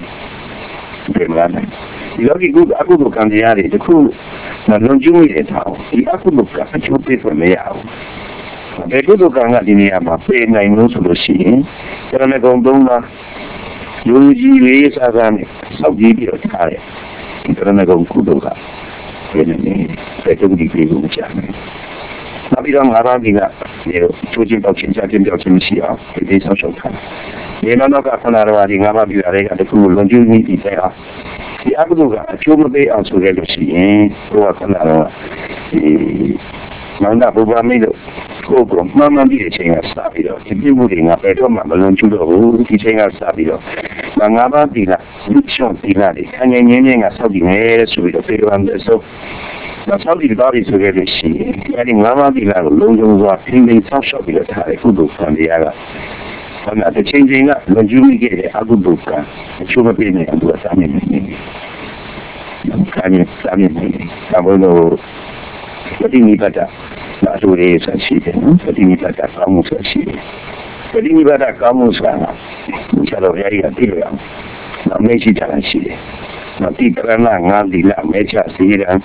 ဒီလောကီကုအကုသိုလ်ကံတရားတွေတခုလွန်ကျူးမိတဲ့ထောင်ဒီအကုသိုလ်ကအကျိုးပေးဖို့မရဘူးဘယ်ကုသိုလ်ကံကဒီနေရာမှာပေးနိုင်လို့ဆိုလို့ရှိရင်ကျန်တဲ့ကုံသုံးပါယူကြီးလေးစားစားနဲ့စောက်ကြည့်ပြီးတော့ထားတယ်ဒီကျန်တဲ့ကုံကုသိုလ်ကဘယ်နဲ့ပဲတုံးဒီပြေကိုကြားမယ်နောက်ပြီးတော့ငါးပါးဒီကချိုးချင်းပေါက်ချင်းကြားချင်းပြောက်ချင်းမရှိအောင်ဒီဆောက်ရှောက်ထားဒီနောက်ကခန္ဓာတော်ဒီငါးပါးပြတာတွေကတခုလွန်ကျူးမိပြီးတဲ့အောင်ဒီအကုသိုလ်ကအကျိုးမပေးအောင်ဆိုရလို့ရှိရင်ကိုယ်ကခန္ဓာတော်ဒီမန္တဘုရားမိလို့ကိုယ်ကမှန်မှန်ပြီးတဲ့အချိန်ကစပြီးတော့ဒီပြုမှုတွေငါပဲတော့မှမလွန်ကျူးတော့ဘူးဒီချိန်ကစပြီးတော့ငါးပါးဒီကရှောင်းဒီကတွေအငြင်းငြင်းကစောက်ပြီးမယ်ဆိုပြီးတော့ပြေရမယ်ဆိုတော့ဆောက်တည်တော်ပြီဆိုခဲ့လို့ရှိရင်အဲဒီငါးပါးဒီကကိုလုံးလုံးစွာဖိနေဆောက်ရှောက်ပြီးတော့ထားတဲ့ကုသိုလ်ကံတရားကအဲ့ဒါတစ်ချိန်ချင်းကလွန်ကျူးမိခဲ့တဲ့အကုသိုလ်ကအချိုးမပေးနိုင်ဘူးအစားမြင်နေတယ်။စာမြင်နေတယ်။ဒါဘလို့ပฏิနိဗ္ဗာန်အထူးလေးဆက်ရှိတယ်နော်ပฏิနိဗ္ဗာန်ကောင်းမှုဆက်ရှိတယ်ပฏิနိဗ္ဗာန်ကောင်းမှုဆိုတာဆရာတော်ဘုရားကြီးကသိရအောင်နောက်မေ့ရှိကြတာရှိတယ်နောက်တိပရဏငါးဒီလမေချစီရန်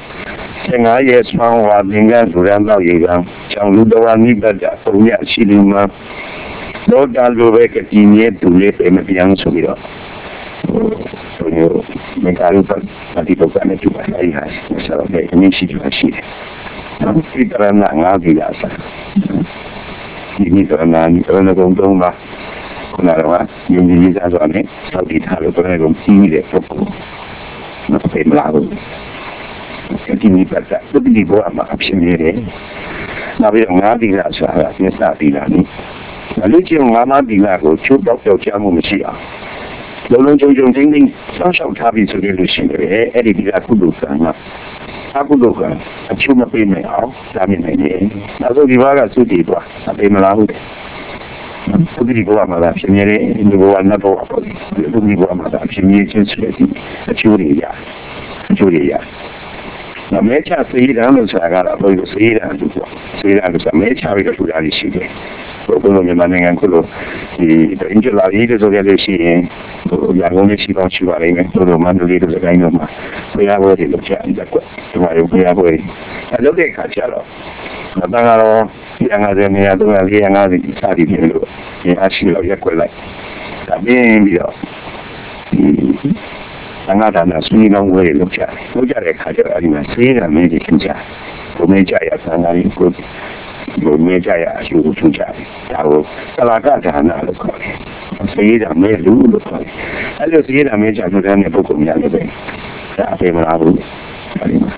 15ရက်ဆောင်းဝါသင်္ကန်းဒုရံတော့ရေကံချောင်းလူတော်နိဗ္ဗာန်ပုံရရှိလူမှာတော့တာလိုပဲကတိမြဲသူလေးပဲမပြောင်းဆိုပြီးတော့ဆိုရင်မကားလို့ပฏิပုဂ္ဂိုလ်နဲ့တူပါတယ်အဲဒီဟာဆရာတော်ဘုရားအမြင်ရှိကြတာရှိတယ်ဒီတရဏငါးဒီလာစားဒီတရဏကုံသုံးပါခုနကတော့ယုံကြည်ရေးစားစွာနဲ့စောင့်တည်ထားလို့တရဏကုံကြီးနေတဲ့ပုဂ္ဂိုလ်မဖေးမလာဘူးဒီနိဗ္ဗာန်ဒီဘောအမှာအဖြစ်နေတယ်နောက်ပြီးတော့ငါးဒီလာဆိုတာမျက်စာဒီလာနိလူချင်းငါးပါးဒီလာကိုချိုးပေါက်ပြောက်ချမှုမရှိအောင်လုံးချုံချင်းချင်းစောင့်ရှောက်ထားပြီးဆိုလို့ရှိရင်အဲ့ဒီဒီလာကုသိုလ်ကံကအကုသိုလ်ကအချိုးမပေးနိုင်အောင်ဒါမြင်နိုင်တယ်။နောက်ဆုံးဒီဘာကသုတိသွားအပေးမလားဟုတ်တယ်။သုတိဘောမှာဖြစ်နေတဲ့ဒီဘောကနတ်ဘောပေါ့။သုတိဘောမှာဖြစ်နေချင်းဆိုတဲ့အချိုးတွေရ။နောက်မဲချစေးတယ်လို့ဆိုတာကတော့ဘယ်လိုစေးတယ်လို့ဆိုစေးတယ်လို့ဆိုမဲချပြီးတော့ထူတာရှိတယ်။ဘုလိုမြန်မာနိုင်ငံကလို့ဒီအင်ဂျလာရေးဆိုကြလို့ရှိရင်ရာဂုံလေးရှိပေါင်းရှိပါလိမ့်မယ်ဘုလိုမန္တလေးတို့စကိုင်းတို့မှာဘုရားဘောတွေလောက်ချအတက်ကွက်ဒီမှာဘုရားဘောတွေအလုပ်တဲ့ခါကျတော့အတန်ကတော့150နေရာ350စသည်ဖြင့်လို့ဒီအရှိလောက်ရက်ကွက်လိုက်ဒါပြီးပြီးတော့သံဃာဒါနဆွေးနွေးပွဲတွေလုပ်ကြတဲ့ခါကျတော့အဲဒီမှာဆေးရမင်းကြီးခင်ကြဘုမေကြရသံဃာကြီးကိုဘုမေကြရအရှိကိုထူကြတယ်ဒါကိုသလကဒါနလို့ခေါ်တယ်ဆေးရမင်းလူလို့ခေါ်တယ်အဲလိုဆေးရမင်းကြလို့တဲ့ပုဂ္ဂိုလ်များလည်းပဲဒါအဖေမလားဘူးအဲဒီမှာ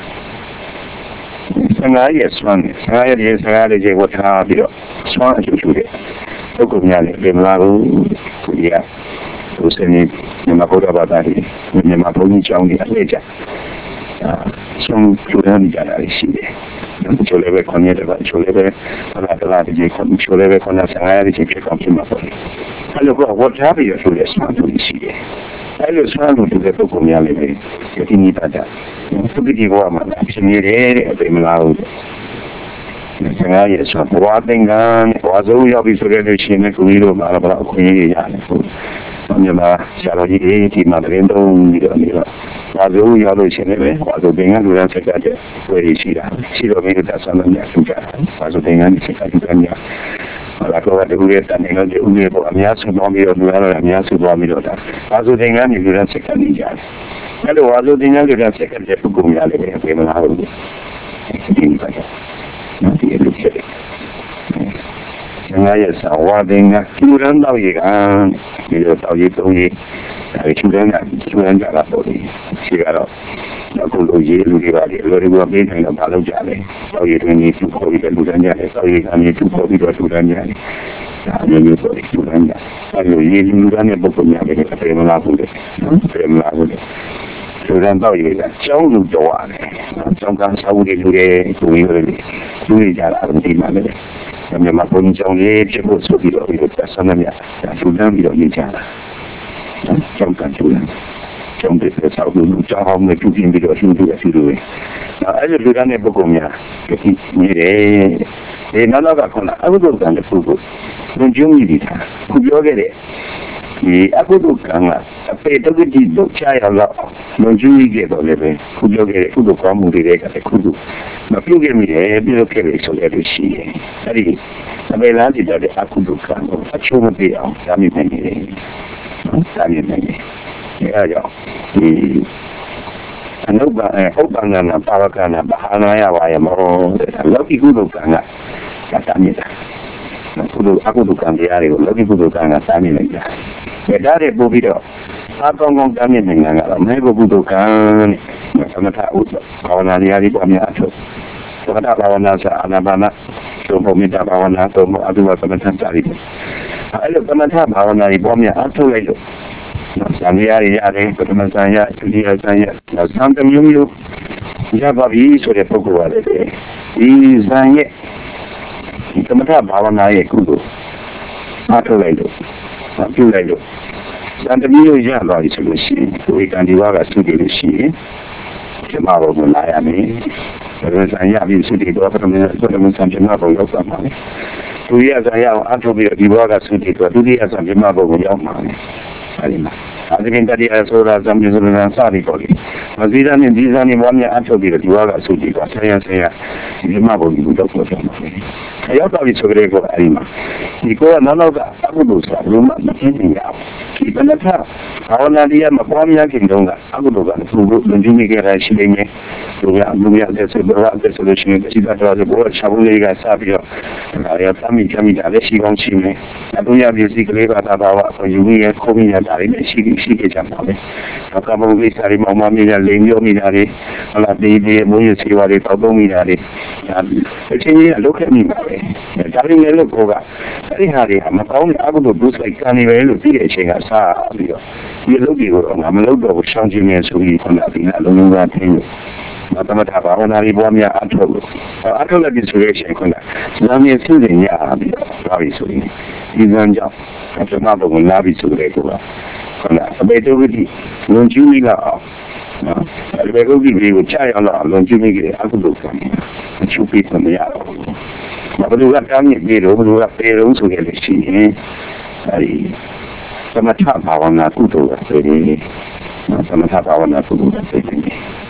15ရက်ဆွမ်းတယ်15ရက်ကြီးဝတ်ထားပြီးတော့ဆွမ်းအကျိုးရှိတယ်ပုဂ္ဂိုလ်များလည်းအဖေမလားဘူးဒီကသူစနေမြန်မာဘုရားဘာသာတွေမြန်မာဘုန်းကြီးကျောင်းတွေအလဲကြဆုံးကျိုးရမ်းကြတာရှိတယ်။ကျိုးလည်းပဲခွန်ရတဲ့ကကျိုးလည်းပဲဘာသာဒီခွန်ကျိုးလည်းပဲခွန်ဆံရတဲ့ဖြစ်ကောင်းဖြစ်မှာပေါ့။အဲ့လိုကဝတ်ထားပြီးရဆိုတဲ့ဆွမ်းသူရှိတယ်။အဲ့လိုဆွမ်းသူတဲ့ပုဂ္ဂိုလ်များလည်းပဲဒီနိဗ္ဗာန်သုတိဘောမှာဖြစ်နေတယ်တဲ့အပေမလားဘူး။ဆံရရဲ့ဆွမ်းဘဝသင်္ကန်းဘဝဆုံးရောက်ပြီဆိုတဲ့လူချင်းနဲ့ကိုကြီးတို့မှာတော့အခွင့်အရေးရတယ်ဟုတ်။မြန်မာဆရာတော်ကြီးဒီမှာတရင်တုံးပြီးတော့နေတော့ဘာလို့ရောက်လို့ရှိနေလဲဘာလို့ဘင်္ဂလူရန်ဆက်ကြတဲ့ဝယ်ရှိတာရှိတော့မိသားစုနဲ့ဆူကြဘာလို့ဘင်္ဂန်ဆက်ကြတဲ့ညာ là có cái người ta nên nó chỉ người bộ nhà số bao nhiêu người là nhà số bao nhiêu đó bao nhiêu tiền anh người ta sẽ cần đi ra cái đó bao nhiêu tiền anh người ta sẽ cần để phục vụ nhà này cái mà nào đi đi vậy nó thì lúc đấy ngày sau qua đến cái chú人到一个你就到一东西chú人家là bộ đi chỉ cái đó nó cũng đối với lưu đi vào đi lưu đi vào bên thành là bao lâu trả đấy sau khi tôi nhìn chú có bị cái lưu ra nhà này sau khi anh nhìn chú có bị cái lưu ra nhà này như vậy chú ra nhà anh lưu gì lưu ra nhà bộ nhà này cái phải mà làm được phải mà làm được chú ra bao nhiêu cái cháu lưu cho anh trong căn sau đi lưu đi chú đi ra là đi mà đấy nhưng mà bốn trong cái chế độ số bị đổi tại sao này chú ra bị đổi như thế nào trong căn chú trong cái sau đó cho họ người chú tin video chú rồi ấy là lưu ra này bộ nhà cái như thế nó là con là áp dụng cái phương pháp nên chúng như thế nào cũng cái đấy thì áp dụng cái là phải đâu cái gì đó chạy là nên chú ý cái đó đấy cũng cái cũng được có một cái cũng được mà cái mình đấy bây giờ cái số cái gì đấy bây giờ thì để áp dụng cái phát triển một cái làm như thế này thì anh ốc bằng là bao cái là bao nhiêu ya vậy mà lâu thì cũng được cái tạm như thế cũng được cái gì đấy lâu thì cũng được cái tạm như thế cái đó để bố biết con tạm như thế này là mấy bố được cái mà ta bảo là đi bao nhiêu thôi mà ta bảo là sao anh bảo là tôi không biết ta bảo là tôi mau đi vào cái thằng trả đi ấy là cái thằng bảo là đi bao nhiêu thôi lấy được Sampai hari pertama saya dia saya sampai minggu jawab sore pukul ada saya kemudian bawa naik kudu atau lalu sampai minggu jawab solusi ikan diwaga solusi cuma bawa naik ni terus saya habis sudi dua pertemuan sampai bawa sama tu dia saya atau diwaga sudi tu dia sampai bawa sama Alima. Azikin tadi asura sambil sebenarnya sari kali. Masih ni di sana ni banyak atau di luar suci. Saya lima boleh buat macam ni. Saya tahu sebagai ko Alima. Iko anak aku dosa rumah ini ya. Kita nak awalnya dia macam yang kita aku dosa. Menjumi ke rasi ini. Dunia seberapa solusi kita terus buat sabun lagi sahaja. Ya kami dah siang sini. Dunia bisik lewat apa jumi kami dari sih macam ni. Kalau kita cari mama mina lembio mina ni, kalau dia mungkin siapa dia tahu mina ni. Jadi lokal mina ni. Dari ni lokal. Dari hari macam aku tu bus ikan ni melu dia cakap sah dia. Dia lokal orang, malu tu sangat jenis suri pun ada ni lomba ni. Mata-mata bawa nari buamnya atau lagi suri cakap. Selama ini ya bawa suri. Izan jauh. Cuma bawa nabi suri tu. Kalau betul betul, lonjuni lah. Kalau betul caya lah, lonjuni ke aku bukan. Cuci sama ya. Betul kami betul sudah lesi. Hari sama tak bawa aku tu ini. Sama tak bawa aku tu ini.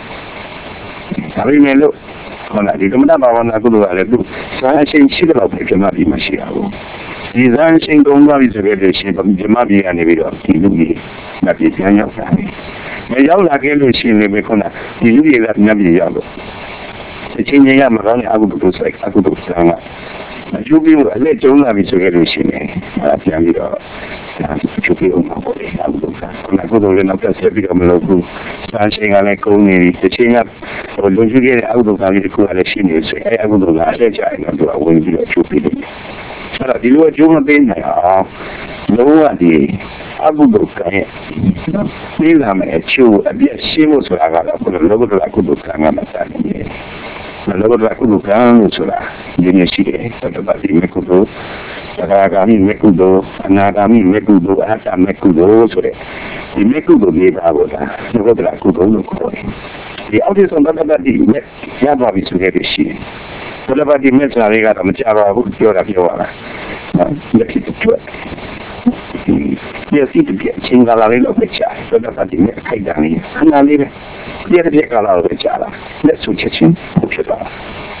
Tapi melu, kalau di tempat bawa aku tu ada tu, saya sendiri kalau berjemaah di masjid aku. Di sana singkongga bisa berlesi, jemaah dia ni bila tidur nak biar yang sahih. Jauh lagi lesi ni berkona, tidur dia nabi jauh. Secinya yang makan aku betul sangat. Cuci ada jauh lagi bisa berlesi ni, yang dia cuci rumah boleh aku betul. Aku tu nak kasih dia melaku. Saya singgah kau ni, secinya kalau cuci aku tu kami tu ada sini, saya aku tu ada cakap tu aku ni cuci ni. Kalau di luar cuma benda luar di aku bukan ni lama cuci dia semua sudah kalau lalu aku bukan macam ni lalu aku bukan sudah jenis sih tetap di mekudo kami mekudo anak kami mekudo ada mekudo sudah di mekudo dia bawa lalu aku dulu di awal sampai tadi ya bawa sudah di sini. Kalau pada masa ni kan macam apa pun orang lah. Dia itu tu. Dia itu dia tinggal lagi lepas cah. Kalau pada masa kaitan ni, kenal dia dia kalau lepas cah lah. Dia suci cing, bukan.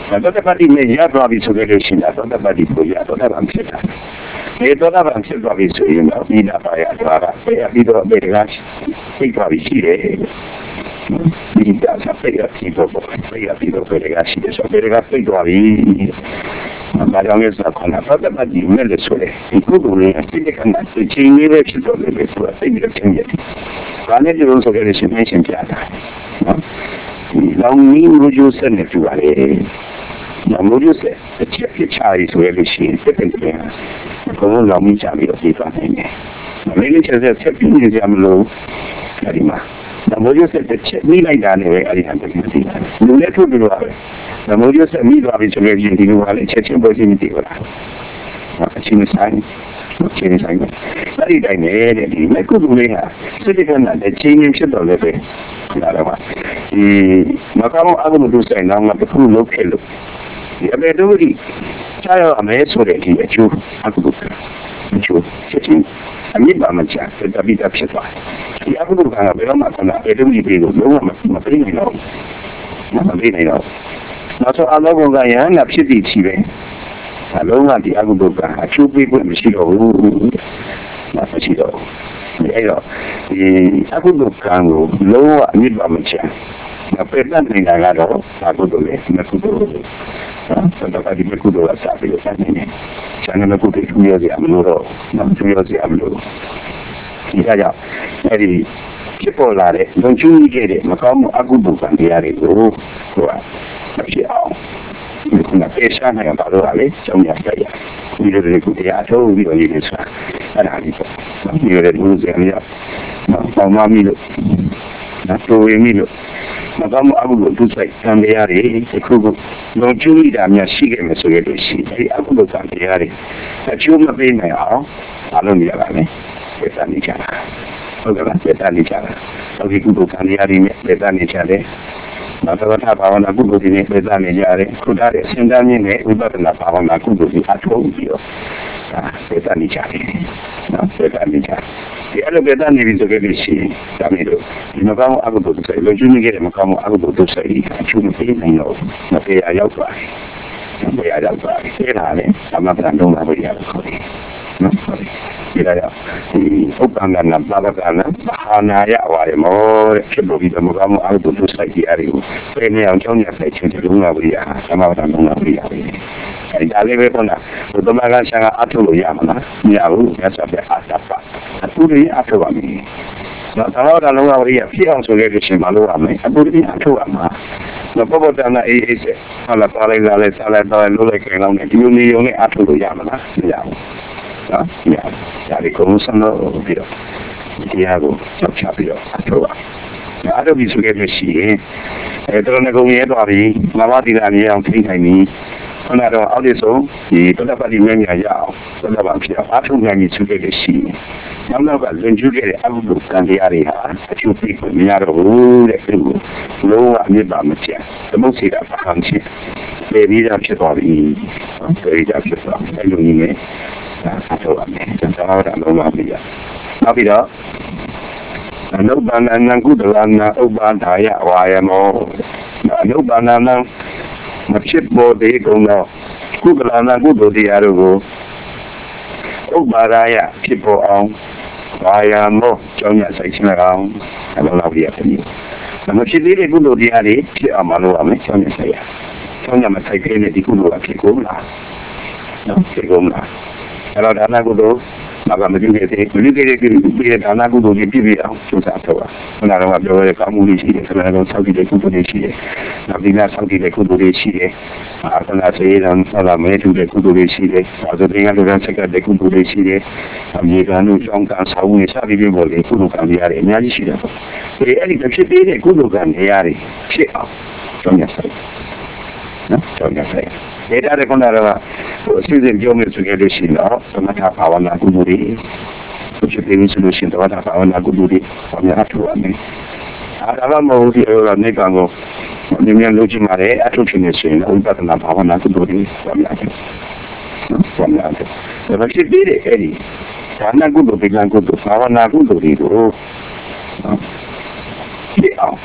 သောတာပတိနဲ့ရသွားပြီဆိုကြလို့ရှိရင်သောတာပတိကိုရသောတာပန်ဖြစ်တာဒီသောတာပန်ဖြစ်သွားပြီဆိုရင်တော့ဒီနာပါရသွားတာပြီးတော့ဘေကစိတ်သွားပြီရှိတယ်ဒီကစားပိတ်ရပြီးတော့ပြီးတော့ဘေကရှိတယ်ဆိုဘေကပိတ်သွားပြီဒါကြောင့်လည်းသောတာပတိနဲ့လည်းဆိုတယ်ဒီကုသိုလ်နဲ့စိတ်ကနဲ့ချင်းလေးပဲဖြစ်တော့လေဆိုတာစိတ်နဲ့ချင်းရတယ်ဘာနဲ့ဒီလိုဆိုကြလို့ရှိရင်ရှင်းပြတာနော်လောင်မီမူဂျိုစနဲ့ပြပါလေမူဂျိုစအချက်ဖြစ်ချာရီဆိုရလို့ရှိရင်တက်တယ်ဘုံလောင်မီချပြီးတော့ပြေးသွားနိုင်တယ်မင်းလည်းချက်ဆက်ပြနေကြမလို့အဲဒီမှာမူဂျိုစတစ်ချက်မိလိုက်တာနဲ့ပဲအဲဒီဟန်တက်ပြီးတာလူလည်းထုတ်ပြီးတော့ပဲမူဂျိုစမိသွားပြီဆိုရင်ဒီလိုကလည်းချက်ချင်းပေါ်ချင်းမတည်ဘူးလားအချင်းဆိုင်ချင်းဆိုင်အဲ့ဒီတိုင်းနဲ့ဒီမဲ့ကုသိုလ်လေးဟာစိတ်ကနဲ့ချင်းချင်းဖြစ်တော့လည်းပဲဒါတော့ဒီမကောင်းအကုသိုလ်ဆိုင်တော့ငါတခုလုပ်ခဲ့လို့ဒီအပေတို့ဒီချာရအမဲဆိုတဲ့ဒီအကျိုးအကုသိုလ်အကျိုးချင်းအမြင့်ပါမချာတပိတဖြစ်သွားဒီအကုသိုလ်ကဘယ်တော့မှခဏအပေတို့ဒီပြေကိုလုံးဝမပြေးနိုင်တော့မပြေးနိုင်တော့နောက်ဆုံးအလောကရဟန္တာဖြစ်ပြီးချီပဲအလုံးကဒီအကုသိုလ်ကအကျိုးပေးဖို့မရှိတော့ဘူးမရှိတော့အဲ့တော့ဒီအကုသိုလ်ကံကိုလုံးဝအမြင့်ပါမချာပယ်တတ်နေတာကတော့အကုသိုလ်လေမကုသိုလ်ဆက်တော့ဒီမကုသိုလ်ကစားပြီးတော့နေတယ်။ကျန်တဲ့ကုသိုလ်ကိုရစီအမလို့တော့သူရစီအမလို့ဒီကကြောင့်အဲ့ဒီဖြစ်ပေါ်လာတဲ့လုံချူးခဲ့တဲ့မကောင်းမှုအကုသိုလ်ကံတရားတွေကိုဟိုမဖြစ်အောင်ဒီကပေးရှားနိုင်ပါတော့လေကျောင်းရစရာဒီလိုတွေကိုတရားထုတ်ပြီးတော့ရေးနေစားအဲ့ဒါလေးပေါ့ဒီလိုတွေစရာမရပေါင်းမမီလို့တိုးရင်းမီလို့မကောင်းမှုအကုသိုလ်သူဆိုင်ကံတရားတွေအခုကလုံကျူးတာများရှိခဲ့မယ်ဆိုရလို့ရှိရင်အကုသိုလ်ကံတရားတွေအကျိုးမပေးနိုင်အောင်အားလုံးရပါမယ်ပြသနေကြတာဟုတ်ကဲ့ပြသနေကြတာအခုကုသိုလ်ကံတရားတွေနဲ့ပြသနေကြတယ်နောက်တော့ဘာဝနာကုသိုလ်တွေနဲ့ပြသနေကြတယ်ခုဒါတဲ့အစဉ်တန်းမြင့်နဲ့ဥပဒနာဘာဝနာကုသိုလ်တွေအထောက်ပြီးတော့ပြသနေကြတယ်နော်ပြသနေကြဒီအဲ့လိုပြသနေပြီဆိုကြလို့ရှိရင်ဒါမျိုးတို့ဒီမကောင်းအကုသိုလ်တွေလုံကျူးနေကြတဲ့မကောင်းအကုသိုလ်တွေအကျိုးမပေးနိုင်တော့မပေးရရောက်သွားတယ်မပေးရရောက်သွားတယ်အဲ့ဒါလည်းသမထလုံးလာလို့ရတယ်ခေါ်တယ်နော်ဒီလာဒီဥပ္ပန္နနာဘာဝကနာဘာနာယဝါရမောတဲ့ဖြစ်လို့ဒီမကောင်းအကုသိုလ်တွေကြီးအရီကိုပြင်နေအောင်ကြောင်းရဆိုင်ချင်းလုံးလာလို့ရသမထလုံးလာလို့ရတယ်အဲ့ဒါလေးပဲပေါ့လားဘုဒ္ဓဘာသာဆရာကအထုလို့ရမှာလားမရဘူးမြတ်စွာဘုရားအတ္တပါအတူတူအထုပါမယ်နော်သမထလုံးလာလို့ရဖြစ်အောင်ဆိုခဲ့လို့ရှိရင်မလုပ်ရမယ်အတူတူအထုရမှာတော့ပေါ်ပေါ်တန်းအေးအေးဆက်ဟာလာပါလိုက်လာလဲစားလိုက်တော့လို့လိုက်ခိုင်းအောင်နဲ့ဒီလိုနေုံနဲ့အထုလို့ရမှာလားမရဘူးနော်ရဒီကုန်းစံလို့ပြီးတော့တရားကိုချက်ချပြီးတော့အထုပါအဲ့တော့ဒီဆိုခဲ့လို့ရှိရင်တော်တော်ငုံရဲသွားပြီမမတိတာနေအောင်ထိနိုင်ပြီခဏတော့အောက်ရဆုံးဒီတော်တော်ပါဠိမြညာရအောင်တော်တော်ပါဖြစ်အောင်အထုဉာဏ်ကြီးစုခဲ့လို့ရှိရင်နောက်ကလွန်ကျူးခဲ့တဲ့အမှုကံတရားတွေဟာအကျိုးပေးဖို့မရတော့ဘူးတဲ့သူကလုံးဝအမြင့်ပါမချင်သမုတ်စီတာပန်းချင်ပြေပြီးသားဖြစ်သွားပြီပြေပြီးသားဖြစ်သွားအဲ့လိုနည်းနဲ့အထုပါမယ်ကျွန်တော်တို့လုံးဝမရနောက်ပြီးတော့အနုပန္နနံကုသလနာဥပ္ပဒါယဝါယမောအနုပန္နနံမဖြစ်ပေါ်သေးကုန်သောကုသလနာကုသိုလ်တရားတို့ကိုဥပ္ပါဒယဖြစ်ပေါ်အောင်ဝါယမောကျောင်းရဆိုင်ခြင်း၎င်းအလုံးလောက်ပြရတယ်။မဖြစ်သေးတဲ့ကုသိုလ်တရားတွေဖြစ်အောင်မလုပ်ရမယ်ကျောင်းရဆိုင်ရ။ကျောင်းရမဆိုင်ခဲ့တဲ့ဒီကုသိုလ်ကဖြစ်ကုန်လား။နော်ဖြစ်ကုန်လား။အဲ့တော့ဒါနကုသိုလ်မပြုခဲ့တဲ့လူတွေပြည်ဒါနကုသိုလ်တွေပြည့်အောင်စူးစမ်းတော့ခုနကတော့ပြောရဲကောင်းမှုတွေရှိတယ်ဆရာတော်ဆောက်တည်တဲ့ကုသိုလ်တွေရှိတယ်နောက်ဒီကဆောက်တည်တဲ့ကုသိုလ်တွေရှိတယ်အာသနာစေရန်ဆရာမဲထုတဲ့ကုသိုလ်တွေရှိတယ်အာဇတိကလူရန်ဆက်ကတဲ့ကုသိုလ်တွေရှိတယ်အမြေကံတို့ကြောင်းကံဆောင်းနေစသည်ဖြင့်ပေါ်လေကုသိုလ်ကံတရားတွေအများကြီးရှိတယ်ပေါ့ဒီအဲ့ဒီဖြစ်သေးတဲ့ကုသိုလ်ကံတရားတွေဖြစ်အောင်ကျောင်းရဆိုင်နော်ကျောင်းရဆိုင်ဒေတာတွေကတော့အစီအစဉ်ပြောမယ်ဆိုကြလို့ရှိရင်တော့သမထဘာဝနာကုသိုလ်တွေဖြစ်ပြီးဆိုလို့ရှိရင်သမထဘာဝနာကုသိုလ်တွေအများအထူးအမယ်အားဒါမှမဟုတ်ဒီလိုနေကံကိုမြင်မြင်လို့ကြည့်မှာလေအထူးဖြစ်နေဆိုရင်ဥပဒနာဘာဝနာကုသိုလ်တွေအများကြီးနော်အများကြီးဒါဖြစ်ပြီးတဲ့အဲ့ဒီဒါနကုသိုလ်ဒီကံကုသိုလ်ဘာဝနာကုသိုလ်တွေကိုဖြစ်အောင်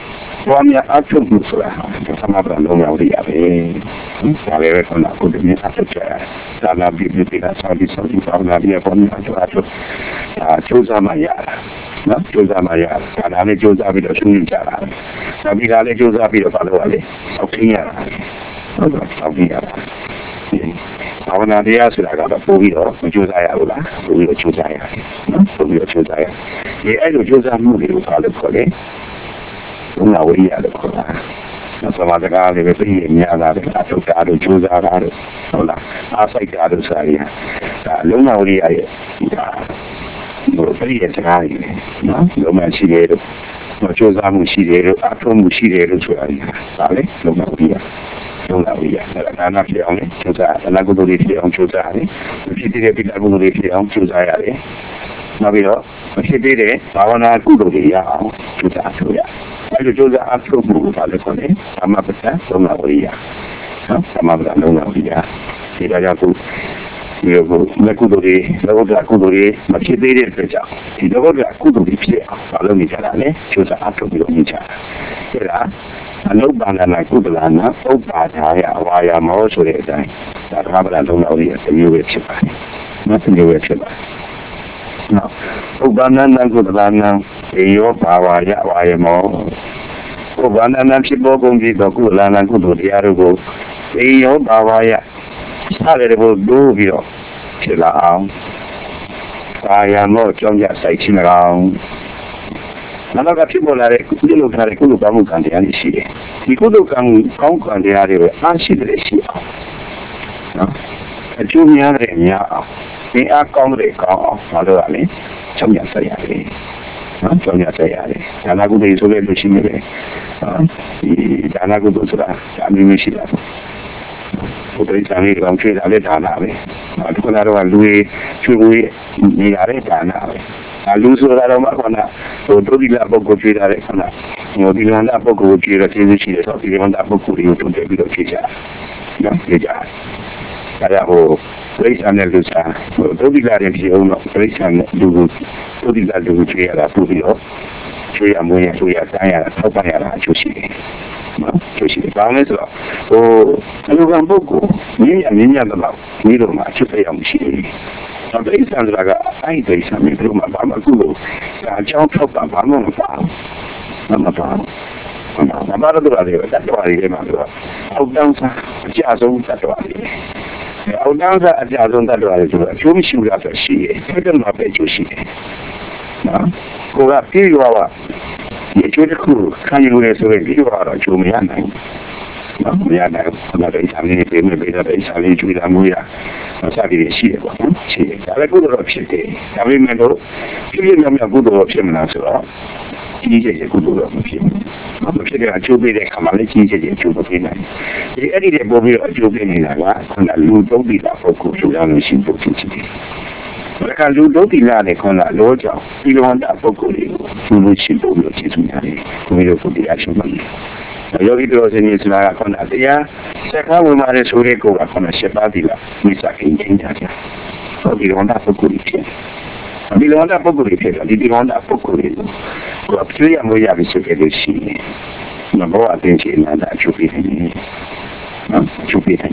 ဘာမှအထုပ်မှုဆိုတာသမဘာလုံးရောက်ရပဲဒါလည်းပဲခုနကကိုယ်တည်းအထုပ်ချာဒါလာပြီးပြီးကဆောင်းပြီးပေါင်းလာပြီးပေါ်နေအထုပ်ကျိုးစားမှရနော်ကျိုးစားမှရဒါလည်းကျိုးစားပြီးတော့ရှင်းကြတာနောက်ပြီးဒါလည်းကျိုးစားပြီးတော့ဘာလို့လဲအောက်ခင်းရတာဟုတ်ကဲ့အောက်ခင်းရတာဘာဝနာတရားဆိုတာကတော့ပို့ပြီးတော့မကြိုးစားရဘူးလားပို့ပြီးတော့ကြိုးစားရတယ်နော်ပို့ပြီးတော့ကြိုးစားရဒီအဲ့လိုကြိုးစားမှုတွေကိုဘာလို့ခေါ်လဲဘုံဝိရိယလို့ခေါ်တာသမာဓိကလည်းပဲပြည့်များတာလည်းအထုပ်တာတို့ကြိုးစားတာတို့ဟုတ်လားအားစိုက်တာတို့ဆိုတာကြီးဒါလုံးဝဝိရိယရဲ့ဒါဟိုပြည့်ရဲ့စကားကြီးနော်လုံးဝရှိတယ်တို့ကြိုးစားမှုရှိတယ်တို့အထုပ်မှုရှိတယ်တို့ဆိုတာကြီးဒါလေလုံးဝဝိရိယလုံးဝဝိရိယဒါနာဖြစ်အောင်လေကြိုးစားအနာဂတ်တွေဖြစ်အောင်ကြိုးစားရတယ်ဖြစ်တဲ့ပိဋကကုသိုလ်တွေဖြစ်အောင်ကြိုးစားရတယ်နောက်ပြီးတော့မဖြစ်သေးတဲ့ဘာဝနာကုသိုလ်တွေရအောင်ကြိုးစားထုတ်ရအဲ့လိုကြိုးစားအထုတ်မှုပါလေခေါ်တယ်သမပဋ္ဌာသုံးပါးဝိရိယနော်သမပဋ္ဌာသုံးပါးဝိရိယဒီကကြောင့်ဒီလိုကုသိုလ်တွေလောကကုသိုလ်တွေမဖြစ်သေးတဲ့အတွက်ကြောင့်ဒီလောကကုသိုလ်တွေဖြစ်အောင်ဘာလို့နေကြတာလဲကြိုးစားအထုတ်ပြီးတော့နေကြတာအဲ့ဒါအနုပါဒနာကုသလနာဥပ္ပါဒါယအဝါယမောဆိုတဲ့အတိုင်းဒါသမပဋ္ဌာသုံးပါးဝိရိယတစ်မျိုးပဲဖြစ်ပါတယ်နော်တစ်မျိုးပဲဖြစ်ပါတယ်နော်ဥပ္ပန္နကုသလနာေယောဘာဝရဝါယမောဥပ္ပန္နဖြစ်ပေါ်ကုန်ပြီးတော့ကုသလနာကုသိုလ်တရားတို့ကိုေယောဘာဝရစားရတဲ့ဘုဒိုးပြီးတော့ဖြစ်လာအောင်ဘာယမောကြောင့်ရဆိုင်ချင်းအောင်နောက်တော့ဖြစ်ပေါ်လာတဲ့ကုသိုလ်လုပ်ထားတဲ့ကုသိုလ်ကောင်းမှုကံတရားတွေရှိတယ်ဒီကုသိုလ်ကံကောင်းကံတရားတွေပဲအားရှိတယ်ရှိအောင်နော်အကျိုးများတဲ့များအောင်ဒီအားကောင်းတဲ့ကောင်းအောင်မလုပ်ရလေကြောင့်ရဆိုင်ရတယ်နော်ကြောင့်ရဆိုင်ရတယ်ဒါနကုသိုလ်ဆိုတဲ့လူရှိနေတယ်ဒီဒါနကုသိုလ်ဆိုတာအမျိုးမျိုးရှိတာဘုဒ္ဓဆံလေးကောင်းချွေးတာလည်းဒါနပဲဒီကနေ့တော့လူချွေးကိုနေရတဲ့ဒါနပဲလူဆိုတာတော့မှခဏဟိုဒုတိယပုဂ္ဂိုလ်ကြွေးတာတဲ့ခဏဟိုဒီလန္ဒပုဂ္ဂိုလ်ကြွေးတဲ့ကျေးဇူးရှိတယ်ဆိုဒီလန္ဒပုဂ္ဂိုလ်တွေကိုတုံ့ပြန်ပြီးတော့ဖြေချနော်ဖြေချဒါကြောင့်ဟိုပြိဿနဲ့လူစားဟိုဒုတိယရဲ့ဖြစ်အောင်တော့ပြိဿနဲ့လူကိုဒုတိယလူကိုကြွေးရတာပို့ပြီးတော့ကြွေးရမွေးရကြွေးရတန်းရတာထောက်ပံ့ရတာအကျိုးရှိတယ်နော်ကျိုးရှိတယ်ဘာလဲဆိုတော့ဟိုအလူကံပုဂ္ဂိုလ်မြင်းမြတ်တော့ဒီလိုမှအချုပ်ရအောင်ရှိတယ်တော့ဒီစံဆိုတာကအဲ့ဒီစံမျိုးတို့မှဘာမှအခုလို့အကြောင်းထောက်တာဘာမှမပါဘူးမပါဘူးဘာလို့တော့လဲတတ်တော်ရည်မှာတော့အောက်တန်းစားအကြဆုံးတတ်တော်ရည်အောက်တန်းစားအကြဆုံးတတ်တော်ရည်ဆိုတော့အကျိုးမရှိဘူးလားဆိုရှိတယ်အဲ့ဒါမှပဲအကျိုးရှိတယ်နော်ကိုကပြေးရွာပါဒီအကျိုးတစ်ခုခံယူရဆိုရင်ပြေးရွာတော့အကျိုးမရနိုင်ဘူးနော်မရနိုင်ဘူးဒါလည်းအစားလေးပြင်ပေးတဲ့အစားလေးကျွေးတာမျိုးရအစားလေးရှိတယ်ပေါ့နော်ရှိတယ်ဒါလည်းကုသိုလ်တော့ဖြစ်တယ်ဒါပေမဲ့တော့ပြည့်ပြည့်မြောက်ကုသိုလ်တော့ဖြစ်မလားဆိုတော့ကြီးကြီးကုသိုလ်တော့မဖြစ်ဘူးမဖြစ်တဲ့အကျိုးပေးတဲ့ခါမှာလည်းကြီးကြီးအကျိုးပေးနိုင်တယ်အဲ့ဒီတဲ့ပို့ပြီးတော့အကျိုးပေးနေတာကလူသုံးပြီးတာပုဂ္ဂိုလ်ဆိုရလို့ရှိဖို့ဖြစ်တယ်ဒါကလူတို့တိလာနဲ့ခွန်လာလောကြောင့်ဒီလိုဝန္တာပုဂ္ဂိုလ်တွေကိုလူချင်းပုံလို့ကျေးဇူးများတယ်ဘုရားတို့တရားရှိမှယောဂီတို့စနေစလာကခွန်လာတရားစက္ခဝိမာရဆိုရဲကိုကခွန်လာရှင်းပါတိလာမိစ္ဆာကိန်းချင်းကြတယ်ဒီလိုဝန္တာပုဂ္ဂိုလ်တွေဖြစ်ဒီလိုဝန္တာပုဂ္ဂိုလ်တွေဖြစ်ဒီလိုဝန္တာပုဂ္ဂိုလ်တွေကိုအပြည့်အမွေရပြီးဆိုကြလို့ရှိရင်ဘောအတင်းချင်လာအချုပ်ပေးတယ်နော်အချုပ်ပေးတယ်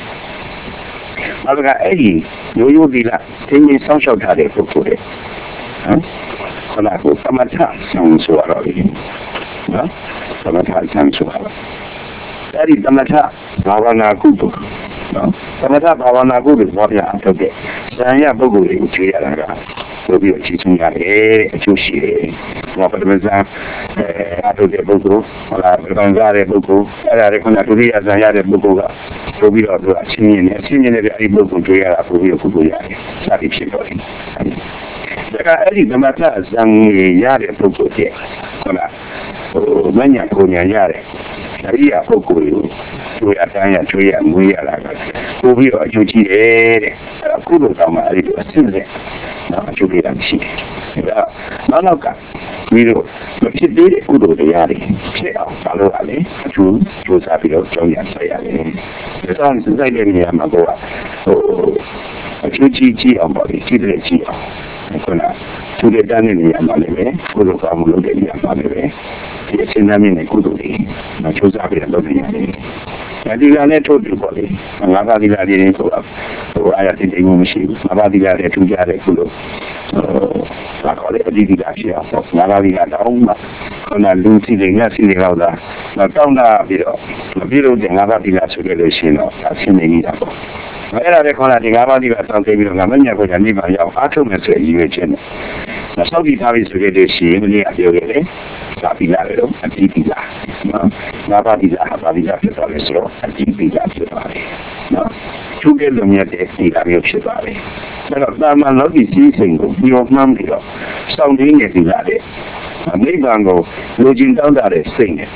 အဲ့ဒါအဲ့ဒီရိုးဒီလားတင်းကြီးဆောင်းလျှောက်ထားတဲ့ပုဂ္ဂိုလ်တွေခဏကိုသမထဆောင်းဆိုရတော့လေနော်သမထဆောင်းဆိုရတော့အဲ့ဒီသမထဘာဝနာကုသိုလ်နော်သမထဘာဝနာကုသိုလ်ဘာပြအထုတ်တဲ့ဇာယပုဂ္ဂိုလ်တွေကိုကြွေးရတာကဆိုပြီးအချင်းချင်းရတယ်အကျိုးရှိတယ်။ဘာဖြစ်လို့လဲအထုတ်တဲ့ပုဂ္ဂိုလ်ဟုတ်လားခံစားတဲ့ပုဂ္ဂိုလ်အဲ့ဒါကဒုတိယဇာယတဲ့ပုဂ္ဂိုလ်ကဆိုပြီးတော့သူအချင်းချင်းနဲ့အဲ့ဒီပုဂ္ဂိုလ်ကြွေးရတာပို့ပြီးတော့ကုသိုလ်ရတယ်။စသည်ဖြစ်တော့တယ်။ဒါကအဲ့ဒီသမထဇံရတဲ့ပုဂ္ဂိုလ်တဲ့ဟုတ်လားဟိုမညာကိုညာရတဲ့အရိယာပုဂ္ဂိုလ်ကိုကျွေးအတန်းရကျွေးရမွေးရတာကပို့ပြီးတော့အကျိုးကြီးတယ်တဲ့အဲ့ကုသိုလ်ကောင်းမှအဲ့ဒီအစစ်စစ်နော်အကျိုးပေးတာရှိတယ်ဒါနောက်ကပြီးတော့မဖြစ်သေးတဲ့ကုသိုလ်တရားတွေဖြစ်အောင်ဘာလို့လဲအကျိုးကြိုးစားပြီးတော့ကြောင်းရဆက်ရတယ်ဒါဆိုရင်စိတ်တဲ့နေရာမှာတော့ဟိုအကျိုးကြီးအောင်ပါလေကြီးတယ်ကြီးအောင်ခုနသူတွေတန်းတဲ့နေရာမှာလည်းကုသိုလ်ကောင်းမှုလုပ်တဲ့နေရာမှာလည်းစဉ်းစားမြင်တဲ့ကုသိုလ်တွေစူးစမ်းပြီးတော့လုပ်နေရတယ်။ဒီကနေ့ထုတ်ပြီးပေါ့လေငါးပါးသီလတွေဆိုတာအားရတဲ့တိမ်မရှိဘူးငါးပါးသီလတွေထူကြတဲ့ကုသိုလ်ဘာခေါ်လဲအဒီဒီလာဖြစ်အောင်ငါးပါးသီလတောင်းမှခဏလူစီတွေငါစီတွေတော့တောင်းတာပြီးတော့မပြီးလို့ငါးပါးသီလဆိုကြလို့ရှိရင်တော့အရှင်းနေနေတာပေါ့အဲ့ဒါလည်းခေါ်လာဒီငါးပါးသီလတောင်းပြီးတော့ငါမညံ့ကိုညနေပါရောက်အားထုတ်မယ်ဆိုရည်ရွယ်ချက်နဲ့ဆောက်တည်ထားပြီးဆိုကြလို့ရှိရင်ဒီအပြောခဲ့တယ်သာသီလတွေတော့အတိသီလငါးပါးသီလဟာပါသီလဖြစ်သွားတယ်ဆိုတော့အတိသီလဖြစ်သွားတယ်နော်သူကလည်းမြတ်တဲ့သီလမျိုးဖြစ်သွားတယ်အဲ့တော့တာမန်လောကီစည်းစိမ်ကိုပြောမှန်းပြီးတော့စောင့်ရင်းနေသီလတွေနိဗ္ဗာန်ကိုလူကျင်တောင်းတတဲ့စိတ်နဲ့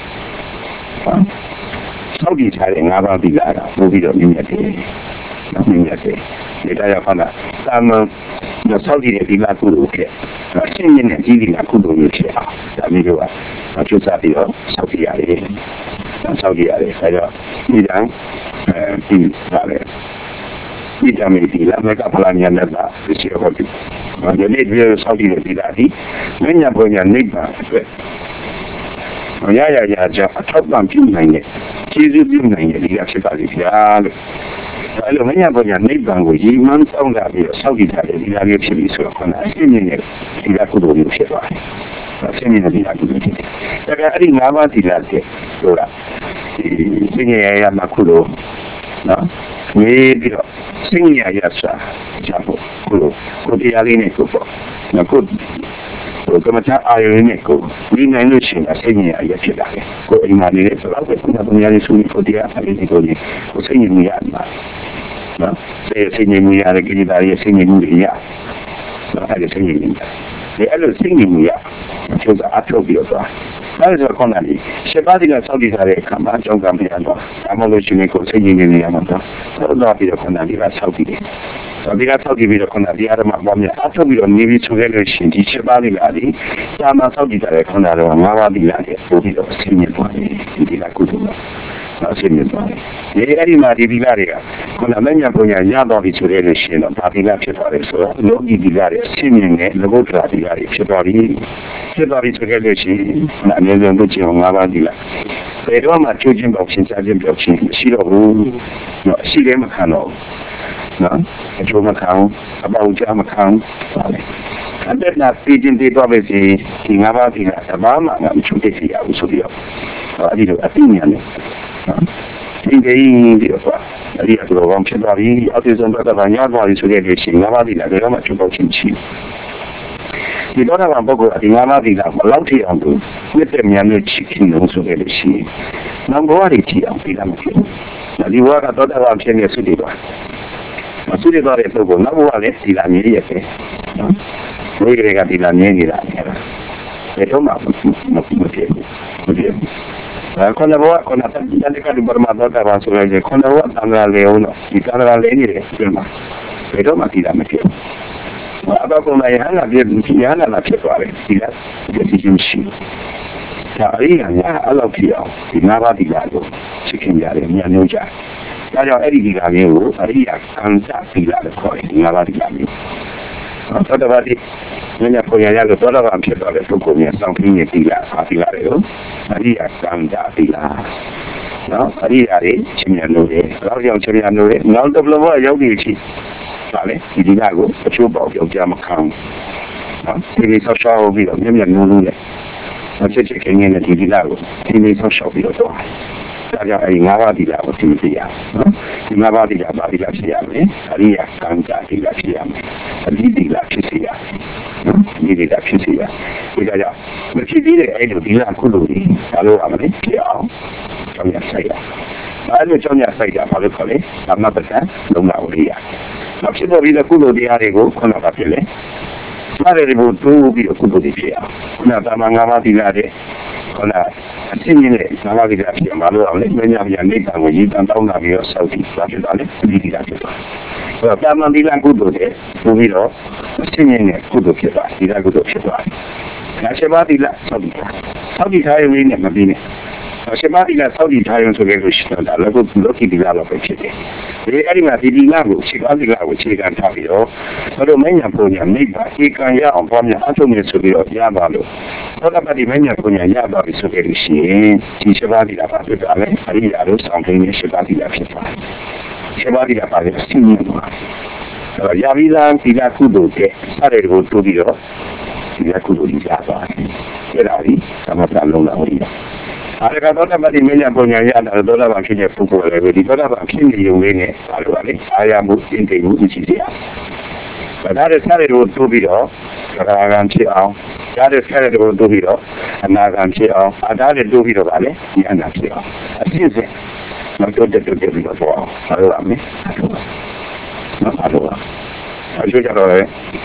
ဆောက်တည်ထားတဲ့ငါးပါးသီလကပို့ပြီးတော့မြင့်မြတ်တယ်မြင့်မြတ်တယ်ဒီတရားခန္ဓာတာမန်ဆောက်တည်တဲ့သီလကုသိုလ်ဖြစ်အရှင်းရင်းနဲ့ကြီးသီလကုသိုလ်မျိုးဖြစ်အောင်ဒါမျိုးကကျူးစားပြီးတော့ဆောက်တည်ရတယ်ဆောက်တည်ရတယ်အဲဒါဒီတိုင်းဒီပါလေဒီတမေဒီလာမကဖလာညာနဲ့ပါရှိဟုတ်ပြီဒီနေ့ဒီဆောက်တည်တဲ့သီလဒီမညာဘုံညာနိဗ္ဗာန်အတွက်ရကြအထောက်ပံ့ပြုနိုင်တဲ့ကျေးဇူးပြုနိုင်တဲ့ဒီကဖြစ်ပါလိမ့်ဗျာလို့အဲ့လိုမညာဘုံညာနိဗ္ဗာန်ကိုရည်မှန်းဆောင်တာပြီးတော့ဆောက်တည်ထားတဲ့ဒီလာမျိုးဖြစ်ပြီးဆိုတော့ခဏအရှင်းမြင်တဲ့ဒီကကုသိုလ်မျိုးဖြစ်သွားတယ်အရှင်းမြင်တဲ့ဒီကကုသိုလ်ဖြစ်တယ်ဒါကအဲ့ဒီ၅ပါးဒီလာတဲ့ဆိုတာဒီစဉ္ညာရမှာကုသိုလ်နော်ဝေးပြီးတော့စဉ္ညာရစာချဖို့ကုသိုလ်ကိုတရားလေးနဲ့ကိုပေါ့နော်ကိုကမ္ဘာအာရုံနဲ့ကိုဒီနိုင်လို့ရှိရင်အစိမ့်ရရဖြစ်လာတယ်ကိုအိမ်မှာနေတဲ့ဆိုတော့ကိုယ်ကများလေးစုပြီးကိုတရားအရင်ကိုစိမ့်ရရမှာနော်စိမ့်ရရကြည့်တာရစိမ့်ရရနော်အဲ့ဒါစိမ့်ရအဲ့လိုစိမ့်ရကျိုးစားအထုတ်ပြီးတော့အဲ့ဒါခေါင်းလာပြီးရှစ်ပါးဒီကစောက်တည်ထားတဲ့အခါမှာအကြောင်းကမရတော့အမလို့ရှိရင်ကိုစိတ်ငြိမ်နေရမှာတော့ပြီးတော့ခေါင်းလာပြီးကစောက်တည်တယ်ဒီကဆောက်တည်ပြီးတော့ခေါင်းလာဒီအရမပေါ်မြအထုတ်ပြီးတော့နေပြီးဆိုခဲ့လို့ရှိရင်ဒီရှစ်ပါးဒီကဒီစာမဆောက်တည်ထားတဲ့ခေါင်းလာတော့ငါးပါးဒီလာတယ်ပို့ပြီးတော့ဆင်းရဲသွားတယ်ဒီကကုသိုလ်အဆင်းရဲသွားတယ်အဲ့ဒီမှာဒီဒီလာတွေကခေါင်းလာမညာပုံညာရတော့ပြီးဆိုခဲ့လို့ရှိရင်တော့ဒါဒီလာဖြစ်သွားတယ်ဆိုတော့လောကီဒီလာတွေဆင်းရဲတဲ့လဘုဒ္ဓရာဒီလာတွေဖြစ်သွားပြီဆိုခဲ့လို့ရှိရင်အမြဲတမ်းတို့ကျင်ငါးပါးဒီလာဘယ်တော့မှကျိုးချင်းပေါင်းရှင်းစားခြင်းပြောချင်းရှိတော့ဘူးနော်ရှိတယ်မခံတော့နော်အကျိုးမခံအပေါင်းချမခံပါလေအဲ့ဒါပြည်ချင်းတွေတော့ပဲစီဒီငါးပါးဒီကသဘာမှငါမချူတဲ့စီရဘူးဆိုပြီးတော့အဲ့ဒီတော့အသိဉာဏ်နဲ့ဒီကိန်းဒီတော့အဲ့ဒီတော့ဘာမှဖြစ်သွားပြီအတိဆုံးတော့ဗာညာသွားပြီဆိုတဲ့လူရှိငါးပါးဒီလည်းတော့မှချူပေါချင်းချီဒီတော့ကပုဂ္ဂိုလ်ဒီငါးပါးဒီကမလောက်ထီအောင်သူမြစ်တဲ့မြန်လို့ချီခင်လို့ဆိုတဲ့လူရှိနောက်ဘဝတွေချီအောင်ပြီးလာမှာဖြစ်ဒီဘဝကတော့တာဖြစ်နေစုတည်သွားမဆုရတော့တဲ့ပုဂ္ဂိုလ်နောက်ဘဝလည်းဒီလာမြည်ရဲ့ပဲနော်ဘယ်ကလေးကဒီလာမြည်နေတာလေတော့မှမဖြစ်ဘူးခေါင်းဘောခေါင်းတဲ့ကဒီဘာမှတော့တာပါဆိုရင်ခေါင်းဘောတန်ရာလေဦးနော်ဒီတန်ရာလေနေတယ်ပြန်မှာဘယ်တော့မှဒီလာမဖြစ်ဘူးအဘကုန်းရဟန္တာပြည့်ရဟန္တာလာဖြစ်သွားတယ်ဒီလာဒီချင်းရှိဒါအရင်ကအလောက်ဖြစ်အောင်ဒီငါးပါးဒီလာကိုချစ်ခင်ရတယ်မြန်မျိုးကြဒါကြောင့်အဲ့ဒီဒီကမျိုးကိုအရိယာကံစသီလလို့ခေါ်တယ်ငါးပါးဒီကမျိုးသောတပတိမင်းကပုံရရလို့သောတပန်ဖြစ်သွားတဲ့ပုဂ္ဂိုလ်များစောင့်ကြည့်နေသီလအာသီလတွေကိုအရိယာကံစသီလနော်အရိယာတွေချင်းမြန်လို့တယ်တော့ကြောင့်ချင်းမြန်လို့တယ်နောက်တစ်ဘလောရောက်နေရှိပါလေဒီဒီကကိုအချိုးပေါက်ပြောက်ကြမခံနော်ဒီဆောက်ရှောက်ပြီးတော့မြန်မြန်နိုးလို့လေအဖြစ်ချင်နေတဲ့ဒီဒီကကိုဒီဆောက်ရှောက်ပြီးတော့ဒါကြောင့်အဲဒီငါးပါးဒီလာကိုသိသိရနော်ဒီငါးပါးဒီလာပါဒီလာဖြစ်ရမယ်အရိယာကံကြဒီလာဖြစ်ရမယ်အဒီဒီလာဖြစ်ရနော်ဒီဒီလာဖြစ်ရဒီကြောင့်မဖြစ်သေးတဲ့အဲဒီဒီလာကုလို့ဒီဘာလို့ရမလဲဖြစ်အောင်ကြောင်းရဆိုင်ရအဲ့လိုကြောင်းရဆိုင်ရဘာလို့ခေါ်လဲအမတ်ပစံလုံးလာဝရိယနောက်ဖြစ်တော့ဒီကုလို့တရားတွေကိုခုနကဖြစ်လေစားရတဲ့ဘုသူပြီးတော့ကုလို့ဒီဖြစ်အောင်ခုနကတာမငါးပါးဒီလာတဲ့ခုနအရှင်းကြီးနဲ့ငါးပါးဒီလာဖြစ်မှာလို့အောင်လေမညာပြန်နေတံကိုရည်တံတောင်းတာပြီးတော့စောက်ပြီးသွားဖြစ်သွားလေဒီဒီလာဖြစ်သွားဆိုတော့တာမန်ဒီလာကုလို့တဲ့ပို့ပြီးတော့အရှင်းကြီးနဲ့ကုလို့ဖြစ်သွားဒီလာကုလို့ဖြစ်သွားငါရှင်းပါဒီလာစောက်ပြီးထားရင်ဝင်းနဲ့မပြီးနဲ့ရှမတိလာစောက်တည်ထားရင်ဆိုခဲ့လို့ရှိတော့ဒါလည်းကိုလောကီဒီလာတော့ပဲဖြစ်တယ်ဒီအဲ့ဒီမှာဒီဒီလာကိုရှေ့ကားဒီလာကိုခြေခံထားပြီးတော့ဘာလို့မညာပုံညာမိပါဧကန်ရအောင်ပေါ်များအထုံးနေဆိုပြီးတော့ရပါလို့သောတာပတိမညာပုံညာရပါပြီဆိုခဲ့လို့ရှိရင်ဒီရှမတိလာပါဖြစ်တာလေအရိယာတို့ဆောင်တိုင်းနဲ့ရှမတိလာဖြစ်ပါတယ်ရှမတိလာပါလေစီမံပါရာဘိသာဒီလာကုသိုလ်တဲ့စတဲ့ကိုတိုးပြီးတော့ဒီလာကုသိုလ်ကြီးရပါတယ်အဲ့ဒါဒီသမထလုံးလာဝင်အားရကတော့တမတိမညာပုံညာရတာဒေါသဘာဖြစ်တဲ့ပုဂ္ဂိုလ်လည်းပဲဒီဒေါသဘာဖြစ်နေုံလေးနဲ့ဘာလို့လဲအာရမှုအင်းတိမ်မှုရှိစေရဘာသာတဲ့ဆရာတို့တိုးပြီးတော့သရဂံဖြစ်အောင်ကြားတဲ့ဆရာတို့တိုးပြီးတော့အနာဂံဖြစ်အောင်အာဒါတွေတိုးပြီးတော့ဗာလေဉာဏ်သာဖြစ်အောင်အစစ်စစ်နောက်တော့တက်ပြီးတော့ပေါ့ဘာလို့လဲနော်ဘာလို့လဲအကျိုးကြတော့လေ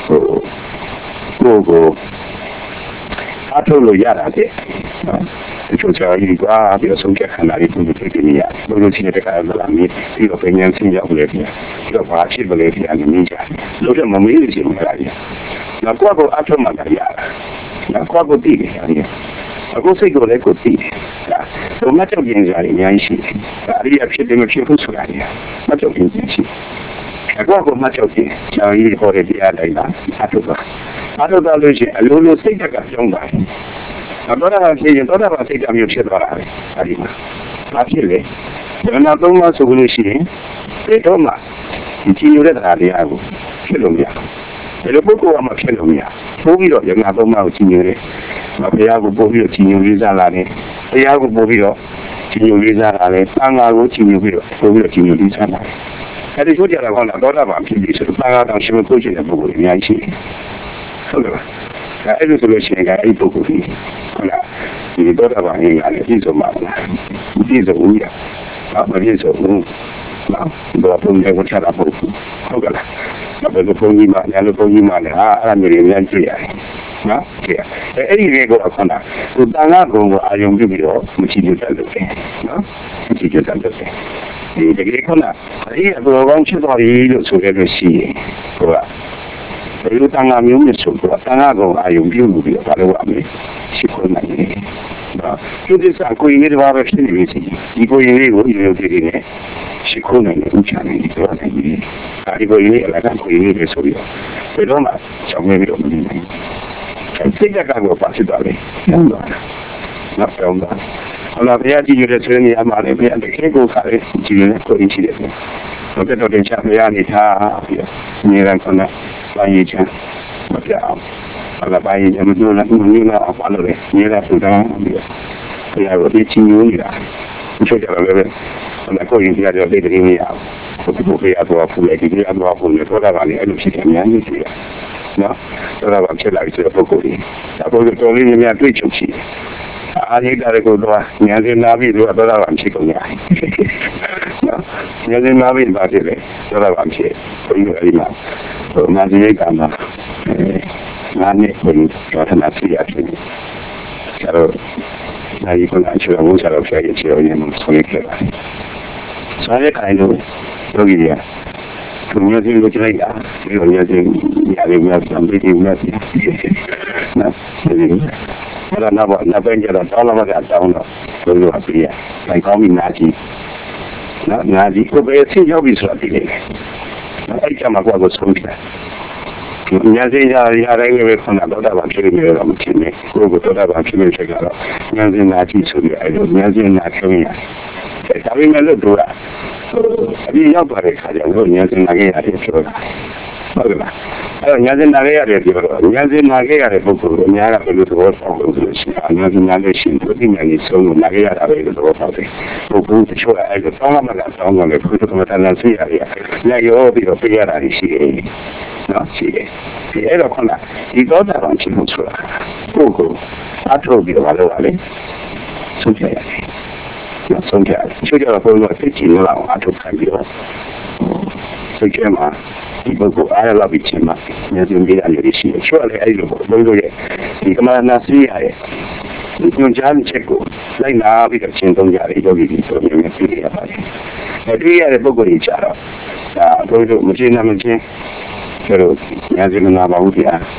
ကိုအထုလို့ရတာတဲ့ဒီချိုးချာကြီးကပြီးတော့ဆုံးဖြတ်ခံတာဒီပုံစံတွေနေရဘယ်လိုရှိတဲ့ကလာမင်းပြီးတော့ပညာဆင်းရောက်လေပြပြီးတော့ဘာဖြစ်လဲပြအနေနဲ့ကြာလို့တော့မမေးလို့ရှိမှလာရနောက်ကတော့အထုမှလာရနောက်ကတော့တည်တယ်အခုစိတ်ကိုလည်းကိုတည်တယ်ဒါမကြောက်ရင်ကြရအများကြီးရှိတယ်အရိယာဖြစ်တယ်မဖြစ်ဘူးဆိုတာလေမကြောက်ရင်ရှိအခုကမကြောက်ရင်ဂျာကြီးခေါ်တဲ့တရားတိုင်းလားအထုပါအထုတော့လို့ရှိရင်အလိုလိုစိတ်ကပြောင်းသွားတယ်တော့တာဖြစ်ရင်တော့တာစိတ်အမျိုးဖြစ်သွားတာပဲအဲဒီမှာဘာဖြစ်လဲဉာဏ်သုံးပါးဆိုလို့ရှိရင်ဒီတော့မှဒီလိုတဲ့တရားတွေကိုဖြစ်လို့မရဘူးဒီလိုပုဂ္ဂိုလ်ကမှဖြစ်လို့မရပို့ပြီးတော့ဉာဏ်သုံးပါးကိုကြည်ညိုတယ်ဘုရားကိုပို့ပြီးတော့ကြည်ညိုလေးစားလာတယ်ဘုရားကိုပို့ပြီးတော့ကြည်ညိုလေးစားလာတယ်သံဃာကိုကြည်ညိုပြီးတော့ပို့ပြီးတော့ကြည်ညိုလေးစားလာတယ်အဲဒီချိုးကြတာကတော့တာပါဖြစ်ပြီးဆိုတော့သံဃာတောင်ရှင်မကိုကျတဲ့ပုဂ္ဂိုလ်တွေအများကြီးရှိတယ်ဟုတ်ကဲ့အဲ့လိုဆိုလို့ရှိရင်အဲ့ဒီပုဂ္ဂိုလ်ကြီးဟုတ်လားဒီတော့တာပါရင်လည်းပြည့်စုံပါလားပြည့်စုံဦးရမပြည့်စုံဘူးနော်ဘယ်လိုပုံစံကိုချတာပေါ့ဟုတ်ကဲ့လားဘယ်လိုပုံကြီးမှလည်းလိုပုံကြီးမှလည်းအဲ့ဒါမျိုးတွေအများကြီးရတယ်နော်ကြည့်အဲ့ဒီလေးကိုအခန္ဓာဟိုတန်ခါကုံကိုအာယုံပြုပြီးတော့မချီလို့တက်လို့တယ်နော်မချီလို့တက်လို့တယ်ဒီတကယ်ခန္ဓာအဲ့ဒီအပေါ်ကောင်းချစ်တော်ကြီးလို့ဆိုရလို့ရှိရင်ဟိုကဘယ်လိုတန်ခါမျိုးမျိုးဆိုတော့တန်ခါကုံအာယုံပြုပြီးတော့ဘာလို့ရမလဲရှိခွင့်နိုင်တယ်ဒီသစ္စာကိုရင်းတွေပါပဲဖြစ်နေပြီဒီကိုရင်းလေးကိုဒီလိုဒီနဲ့ရှိခွင့်နိုင်တယ်ဦးချနိုင်တယ်ပြောနိုင်တယ်ဒီကိုရင်းလေးအလားတူကိုရင်းလေးဆိုပြီးတော့ဘယ်တော့မှဆောင်ရွက်ပြီးတော့မနေနိုင်စိတ်ကကတော့ပါစစ်သွားတယ်နော်ပြောင်းသွားဟောလာဘုရားကြည့်ရတဲ့ဆွေးနွေးရမှာလေဘုရားတကယ်ကိုခါလေးကြည့်ရတဲ့ကိုရင်းရှိတယ်တော့တော့တင်ချဘုရားနေထားပြီးတော့နေရန်ခဏပိုင်းရချမ်းမပြအောင်ဟောလာပိုင်းရမပြောလားဦးနေလာအောင်ပါလို့လေနေလာဆိုတော့ပြီးတော့ဘုရားကိုဒီချင်းညိုးနေတာချိုးကြတယ်ပဲဟောလာကိုရင်းပြတော့တိတ်တိတ်မရဘူးဘုရားတော့ဖူးလိုက်ဒီကတော့ဖူးနေတော့တာကလည်းအဲ့လိုဖြစ်တယ်အများကြီးရှိတယ်နော်ဆိုတော့ဖြစ်လာပြီဆိုတော့ပုဂ္ဂိုလ်ကြီးဒါပုဂ္ဂိုလ်တော်လေးများတွေ့ချုပ်ရှိအားရတဲ့ကိုတော့ဉာဏ်စင်နာပြီးတော့တော်တာဖြစ်ကုန်ရတယ်နော်ဉာဏ်စင်နာပြီးပါဖြစ်တယ်တော်တာဖြစ်ဘုရားအဲ့ဒီမှာဟိုမာဇိယကမှာငါနဲ့ဘုရားတော်ထနာစီရဖြစ်တယ်ကျတော့အဲဒီကအချောဝဆရာဖျားရဲ့ခြေရင်းမှာဆုံးခဲ့ပါတယ်ဆိုရခိုင်လို့ယောဂီတွေသူများချင်းကိုကြလိုက်တာဒီလိုများချင်းရတယ်များစံပြီးဒီများချင်းနော်ဒီလိုနောက်ပိုင်းကျတော့တောင်းလာမှတောင်းတော့ဘယ်လိုအပြေးနိုင်ကောင်းပြီနာကြည့်နော်နာကြည့်ကိုပဲဆင်းရောက်ပြီဆိုတာသိနေတယ်အဲ့ကြမှာကိုဆုံးဖြတ်ညစင်ရတိုင်းပဲခဏတော့တာပါဖြစ်နေတော့မဖြစ်နေကိုတော့တာပါဖြစ်နေချက်ကတော့ညစင်နာကြည့်ဆိုပြီးအဲ့လိုညစင်နာဆုံးရဒါပေမဲ့လို့တို့ကအပြီးရောက်သွားတဲ့ခါကျတော့ညစင်နာခဲ့ရတယ်ပြောတာဟုတ်ကဲ့အဲ့ညစင်နာခဲ့ရတယ်ပြောတော့ညစင်နာခဲ့ရတဲ့ပုဂ္ဂိုလ်အများကဘယ်လိုသဘောပေါက်လို့ဆိုလို့ရှိရင်ညစင်နာလို့ရှိရင်သူသိဉာဏ်ကြီးဆုံးလို့နာခဲ့ရတာပဲလို့သဘောပေါက်တယ်ပုဂ္ဂိုလ်တချို့အဲ့လိုတောင်းမှလည်းတောင်းတယ်ဘုရားကမ္မထာနာဆွေးရတယ်လက်ရောပြီးတော့ပြရတာရှိတယ်နော်ရှိတယ်ဒီအဲ့တော့ခဏဒီတော့တာတော့ရှိလို့ဆိုတာပုဂ္ဂိုလ်အထောက်ပြီးတော့လုပ်ရလေဆုံးဖြတ်ရတယ်ဆုံးဖြတ်ချိုးကြတော့ဘုရားသိချင်လို့အထောက်ခံပြီးတော့စိတ်ထဲမှာဒီပုဂ္ဂိုလ်အားရလောက်ပြီးချင်းမှာဉာဏ်ရှင်ပြီးအရေးရှိတယ်ချိုးလည်းအဲ့လိုဘုရားရဲ့ဒီကမ္မနာဆွေးရတယ်ဒီညွှန်ကြားချက်ကိုလိုက်နာပြီးတော့ရှင်းသုံးကြတယ်ယောဂီတွေဆိုရင်လည်းသိရပါတယ်အဲဒီရတဲ့ပုဂ္ဂိုလ်ကြီးကြတော့ဒါဘုရားမရှင်းနိုင်မချင်းကျတော့ညာစီမနာပါဘူးဗျာ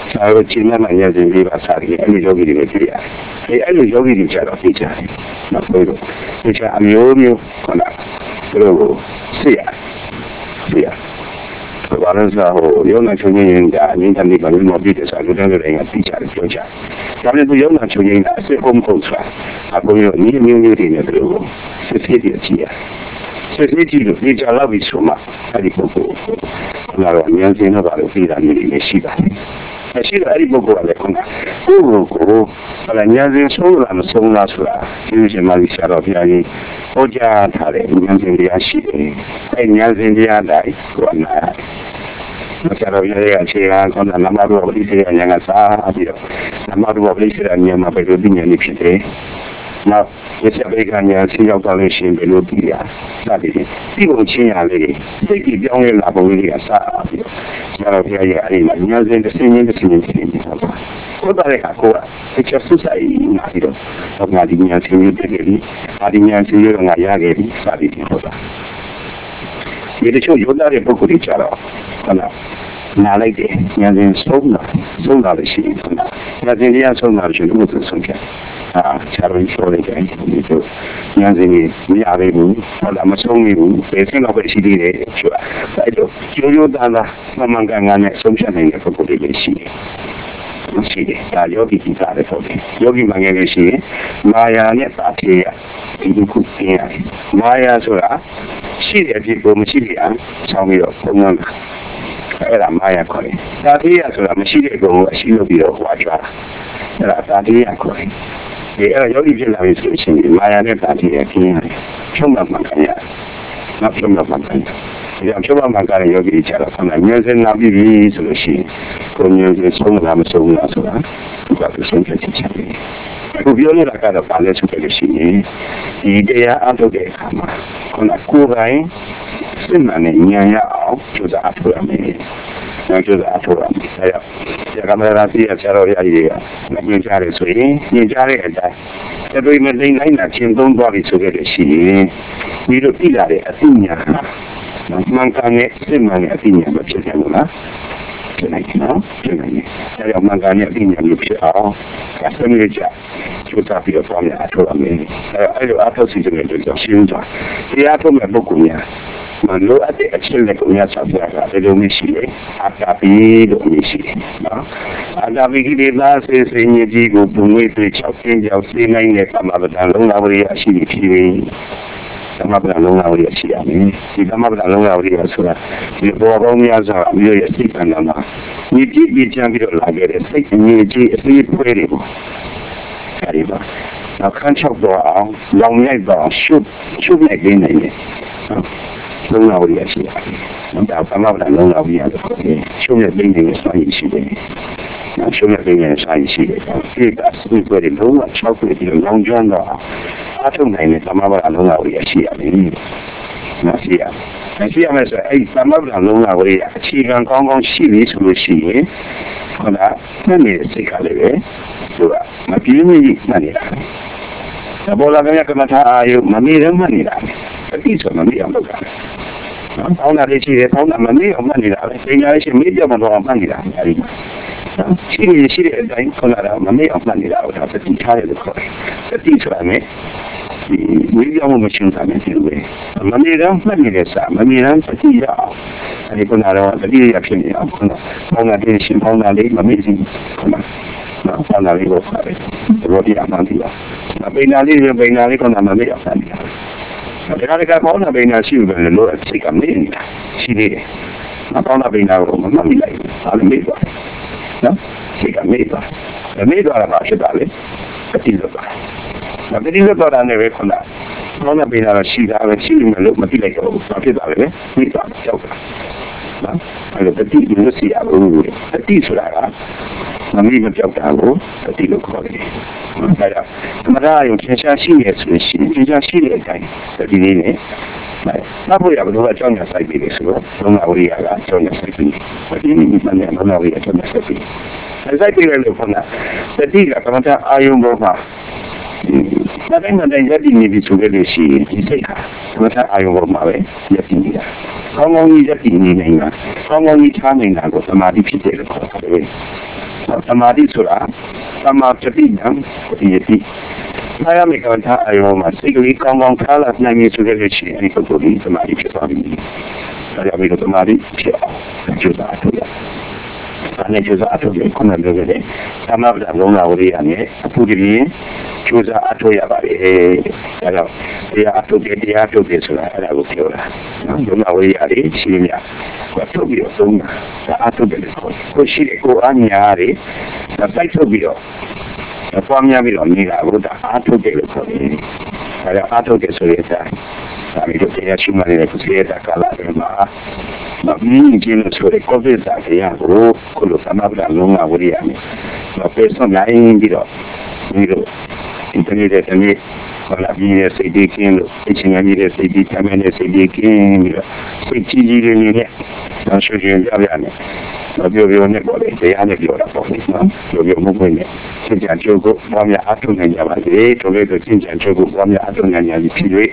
사회로 진행만 이제 리바 사기 알리 여기를 드려. 이 알리 여기를 자로 피자. 나 보이고. 이제 아미오미오 거나 그리고 수야. 그러면서 연락 중인데 민간이 가는 모비에서 그런 애가 피자를 표자. 그러면서 연락 중인데 세금 공사. 아고요 니미미리네 그리고 세세디지야. 세세디로 피자라고 있어마. 아니 보고. 나로 년생을 바로 피자는 일이 시간. 시가 아니 보고 알아. 그거 년생 소를 하면 소나수라. 이제 말이 살아 비하니 오자 다래 년생이 하시네. 년생이 하다이 그거나. Kalau saya cakap kalau nama dua beli saya jangan sah dia. Nama dua beli saya ni apa itu dunia ni kita. Nah, saya berikannya siapa kalau sih belum dia. Tadi, tiga cian lagi. Jadi dia orang nak beli sah dia. Kalau dia yang ini, ni ada sini. Kau tak ada kau. Saya susah ini nak itu. Orang ada yang sini beli, ada yang sini orang ayah beli sah dia. Jadi cuma jodoh dia buku dicara.拿来的，让人收纳的心，让人家收纳去物质生产，下面说的讲，你就让人你阿维姆，或者么生维姆，本身老百姓的是吧？再就当了，慢慢干的，生产的个不得行。是的，有比其他的方面，有比慢的是，马呀呢大体呀，比较苦点啊，马呀说啊，是的，比我们是的啊，上面有功能。အဲ့ဒါမာယာခေါ်တယ်။တာတိယဆိုတာမရှိတဲ့ကောင်ကိုအရှိလုပ်ပြီးတော့ဟွာကြွားတာ။အဲ့ဒါတာတိယခေါ်တယ်။ဒီအဲ့ဒါယောဂီဖြစ်လာပြီဆိုရှင်မာယာနဲ့တာတိယခင်းရတယ်။ချုံမှန်ခံရ။နောက်ချုံမှန်ခံရ။ဒီချုံမှန်ခံရယောဂီကြတော့ခဏဉာဏ်စင်နာပြီးပြီဆိုလို့ရှိရင်ကိုဉာဏ်စင်ဆုံးလာမဆုံးလားဆိုတာဒီကဆုံးဖြတ်ချက်ချက်လေး။အခုပြောနေတာကတော့ပါလဲဆိုလို့ရှိရင်ဒီတရားအထုတ်တဲ့အခါမှာခုနကိုယ်ပိုင်စစ်မှန်တဲ့ဉာဏ်ရအောင်ကြိုးစားအထောက်အမယ်။ကြိုးစားအထောက်အမယ်။အဲ့ဒါကမရာစီရဆရာတော်ရည်တွေကညင်ကြတယ်ဆိုရင်ညင်ကြတဲ့အတိုင်းတွေမသိနိုင်တာရှင်းသုံးသွားပြီဆိုကြလို့ရှိရင်ဒီလိုပြည်လာတဲ့အသိဉာဏ်မှန်ကန်တဲ့စစ်မှန်တဲ့အသိဉာဏ်ပဲဖြစ်တယ်လို့လား။ဖြစ်နိုင်နော်။ဖြစ်နိုင်တယ်။အဲ့ဒါမှန်ကန်တဲ့အသိဉာဏ်မျိုးဖြစ်အောင်ဆက်နေကြကျိုးစားပြီးတော့သွားမယ်အထောက်အမယ်။အဲ့လိုအထောက်စီတဲ့တွေကြောင့်ရှင်းသွား။ဒီအထောက်မဲ့ပုဂ္ဂိုလ်များမလို့အတဲ့အချက်လက်ကိုများဆောက်ပြတာဒီလိုမျိုးရှိတယ်။အတာပီလို့မျိုးရှိတယ်နော်။အတာပီကြီးလေးသားစေစင်ကြီးကိုပုံရိပ်တွေ၆ကျင်းကြောက်စေးနိုင်တဲ့ကမ္ဘာပဒံလုံးလာဝရိယရှိပြီဖြစ်ပြီးကမ္ဘာပဒံလုံးလာဝရိယရှိရမယ်။ဒီကမ္ဘာပဒံလုံးလာဝရိယဆိုတာဒီဘောကောင်းများစွာမျိုးရဲ့စိတ်ကံမှာညီကြည့်ပြီးချမ်းပြီးတော့လာခဲ့တဲ့စိတ်ညီကြည့်အစိပ်ဖွဲတွေပေါ့။အဲဒီပါနောက်ခန်းချောက်တော့အောင်လောင်ရိုက်တော့ရှုပ်လိုက်နေတယ်။လုံးလာဝရိယရှိရတယ်။ဒါကမ္ဘာပဒံလုံးလာဝရိယလို့ခေါ်တယ်။ရှုပ်တဲ့နေနဲ့ဆိုရင်ရှိတယ်။ရှုပ်တဲ့နေနဲ့ဆိုရင်ရှိတယ်။ဒီကစိတ်တွေလုံးဝချောက်ပြီးတော့လောင်ကျွမ်းတော့အထုံနိုင်တဲ့ကမ္ဘာပဒံလုံးလာဝရိယရှိရမယ်။မရှိရ။မရှိရမယ်ဆိုအဲ့ကမ္ဘာပဒံလုံးလာဝရိယအခြေခံကောင်းကောင်းရှိပြီဆိုလို့ရှိရင်ဟုတ်လားမှတ်နေတဲ့စိတ်ကလည်းပဲသူကမပြင်းမကြီးမှတ်နေတာ။ဘောလာကကမထာအာယုမမေ့ရမှတ်နေတာ။အတိဆိုမမေ့အောင်လုပ်တာ။နော်။ပေါင်းတာလေးရှိတယ်ပေါင်းတာမမေ့အောင်မှတ်နေတာပဲ။ပညာလေးရှိမေ့ပြမတော့မှတ်နေတာအဲဒီမှာ။နော်။ရှိတဲ့အတိုင်းခေါ်လာတာမမေ့အောင်မှတ်နေတာဟုတ်တာသတိထားတယ်လို့ခေါ်တယ်။သတိဆိုတာနဲ့ဝိညာဉ်မရှိတာနဲ့ဒီလိုပဲမမေ့တော့မှတ်နေတဲ့စာမမေ့တော့သတိရအောင်အဲဒီကတော့သတိရဖြစ်နေအောင်ခေါ်တာ။ပေါင်းတာလေးရှိပေါင်းတာလေးမမေ့စီခေါ်တာ။နော်ပေါင်းတာလေးကိုဖတ်တယ်။ဘောဒီအမှန်တရား။ပိနာလေးကမမေ့အောင်မှတ်နေတာ။ဒါကပေါင်းတာပိနာရှိတယ်လို့စိတ်ကမေ့နေတာရှိသေးတယ်။ပေါင်းတာပိနာကိုမမှတ်မိလိုက်ဘူး။အဲ့လိုမေ့သွား။နော်စိတ်ကမေ့သွား။မေ့သွားတာပါဖြစ်တာလေ။အတိလို့ပါ။တတိယတော့တာနဲ့ပဲခေါ်တာ။ပေါင်းတာပိနာတော့ရှိတာပဲရှိနေလို့မသိလိုက်တော့ဘူး။ဖြစ်တာပဲ။မေ့သွားကြောက်တာ။နော်အဲ့လိုတတိလို့စီရဘူး။တတိဆိုတာကမမေ့မကြောက်တာကိုတတိလို့ခေါ်တယ်။ဒါကြောင့်သမထအယုံထင်ရှားရှိနေဆိုရင်ထင်ရှားရှိတဲ့အတိုင်းတတိလေးနဲ့နောက်ဖို့ရဘယ်လိုအကြောင်းညာဆိုင်ပြီးလဲဆိုတော့လုံးဝဝိရိယကအကြောင်းညာဆိုင်ပြီးဒီနည်းမှလည်းလုံးဝဝိရိယအကြောင်းညာဆိုင်ပြီးဆိုင်ပြီးလည်းခေါင်းတတိကသမထအာယုံပေါ်မှာဒါတိုင်းမှလည်းယက်တည်နေပြီဆိုလို့ရှိရင်ဒီစိတ်ဟာသမထအာယုံပေါ်မှာပဲယက်တည်နေတာကောင်းကောင်းကြီးယက်တည်နေနေတာကောင်းကောင်းကြီးထားနေတာကိုသမာဓိဖြစ်တယ်လို့ခေါ်တယ် Samadhi Sura, Samapatinyam, Yeti. I am a contact. I am a secretly come on color, Nami to the Rishi, and to believe the Mari family. I am a Mari, Jusa. And Jusa Atoya, Conade, some of the Lona Oriane, Pudi, Jusa Atoya, they are to get the Ato Gesura, and I will kill her. Lona Oriari, Chilia, what to be a song, the Ato Gesura, Koshiko Aniari, the Saitobio. The family of Nila would have to get it for me. I have to get Soleta. I mean, to say a human in a Cuseta Calama. But me, Jim, so the COVID that they have rope, Kolosamabla, Loma, William. The person lying below. Internet and me. Well, I've been a CD king, teaching a media CD, coming a CD king, 60 years. I'm sure you're in You'll never say any of your appointments. You'll move in it. Since I took one year after the Yavadi, to make the things and took 1 year after the Yavadi.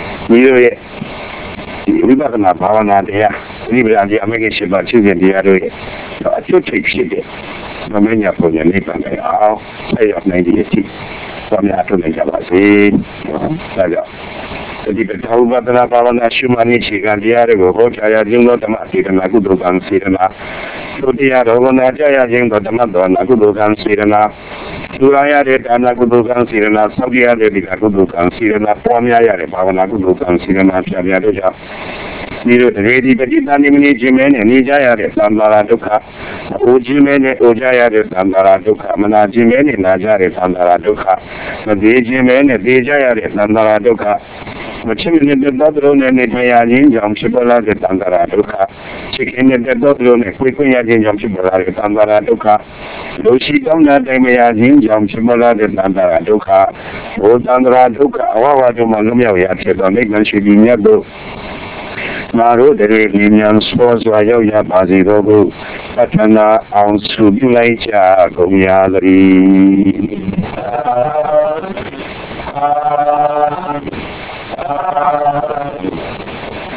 We got an Abana there. We will have the American about children the other way. I took it. No many of the neighbor may all say of 98. 1 year after the Yavadi. Jadi betul betul apa nasional kan dia ada guru saya jenggot teman sirna aku dokan sirna. Dia dokan aja ya jenggot teman dokan aku dokan sirna. Suraya ada aku dokan sirna. Saudi ada aku dokan sirna. Puamnya ya ada bawa aku dokan sirna. Jadi ada je. Niru ready beri tani meni jemene ni jaya ada sambara duka. Ujimene ujaya ada sambara duka. Mana jemene najare sambara duka. Madi jemene dijaya ada sambara duka. Macam ni drone ni mayajin jam sebelah ke tandara duka. Chicken ni drone kui yajin jam sebelah ke tandara duka. Dosi jam na mayajin jam sebelah ke tandara duka. O tandara duka awal tu malam ya sebab ni kan sebenarnya tu. Maru dari linyan sport wajah ya bazi rogo. Patana ang subilai cha kumya dari.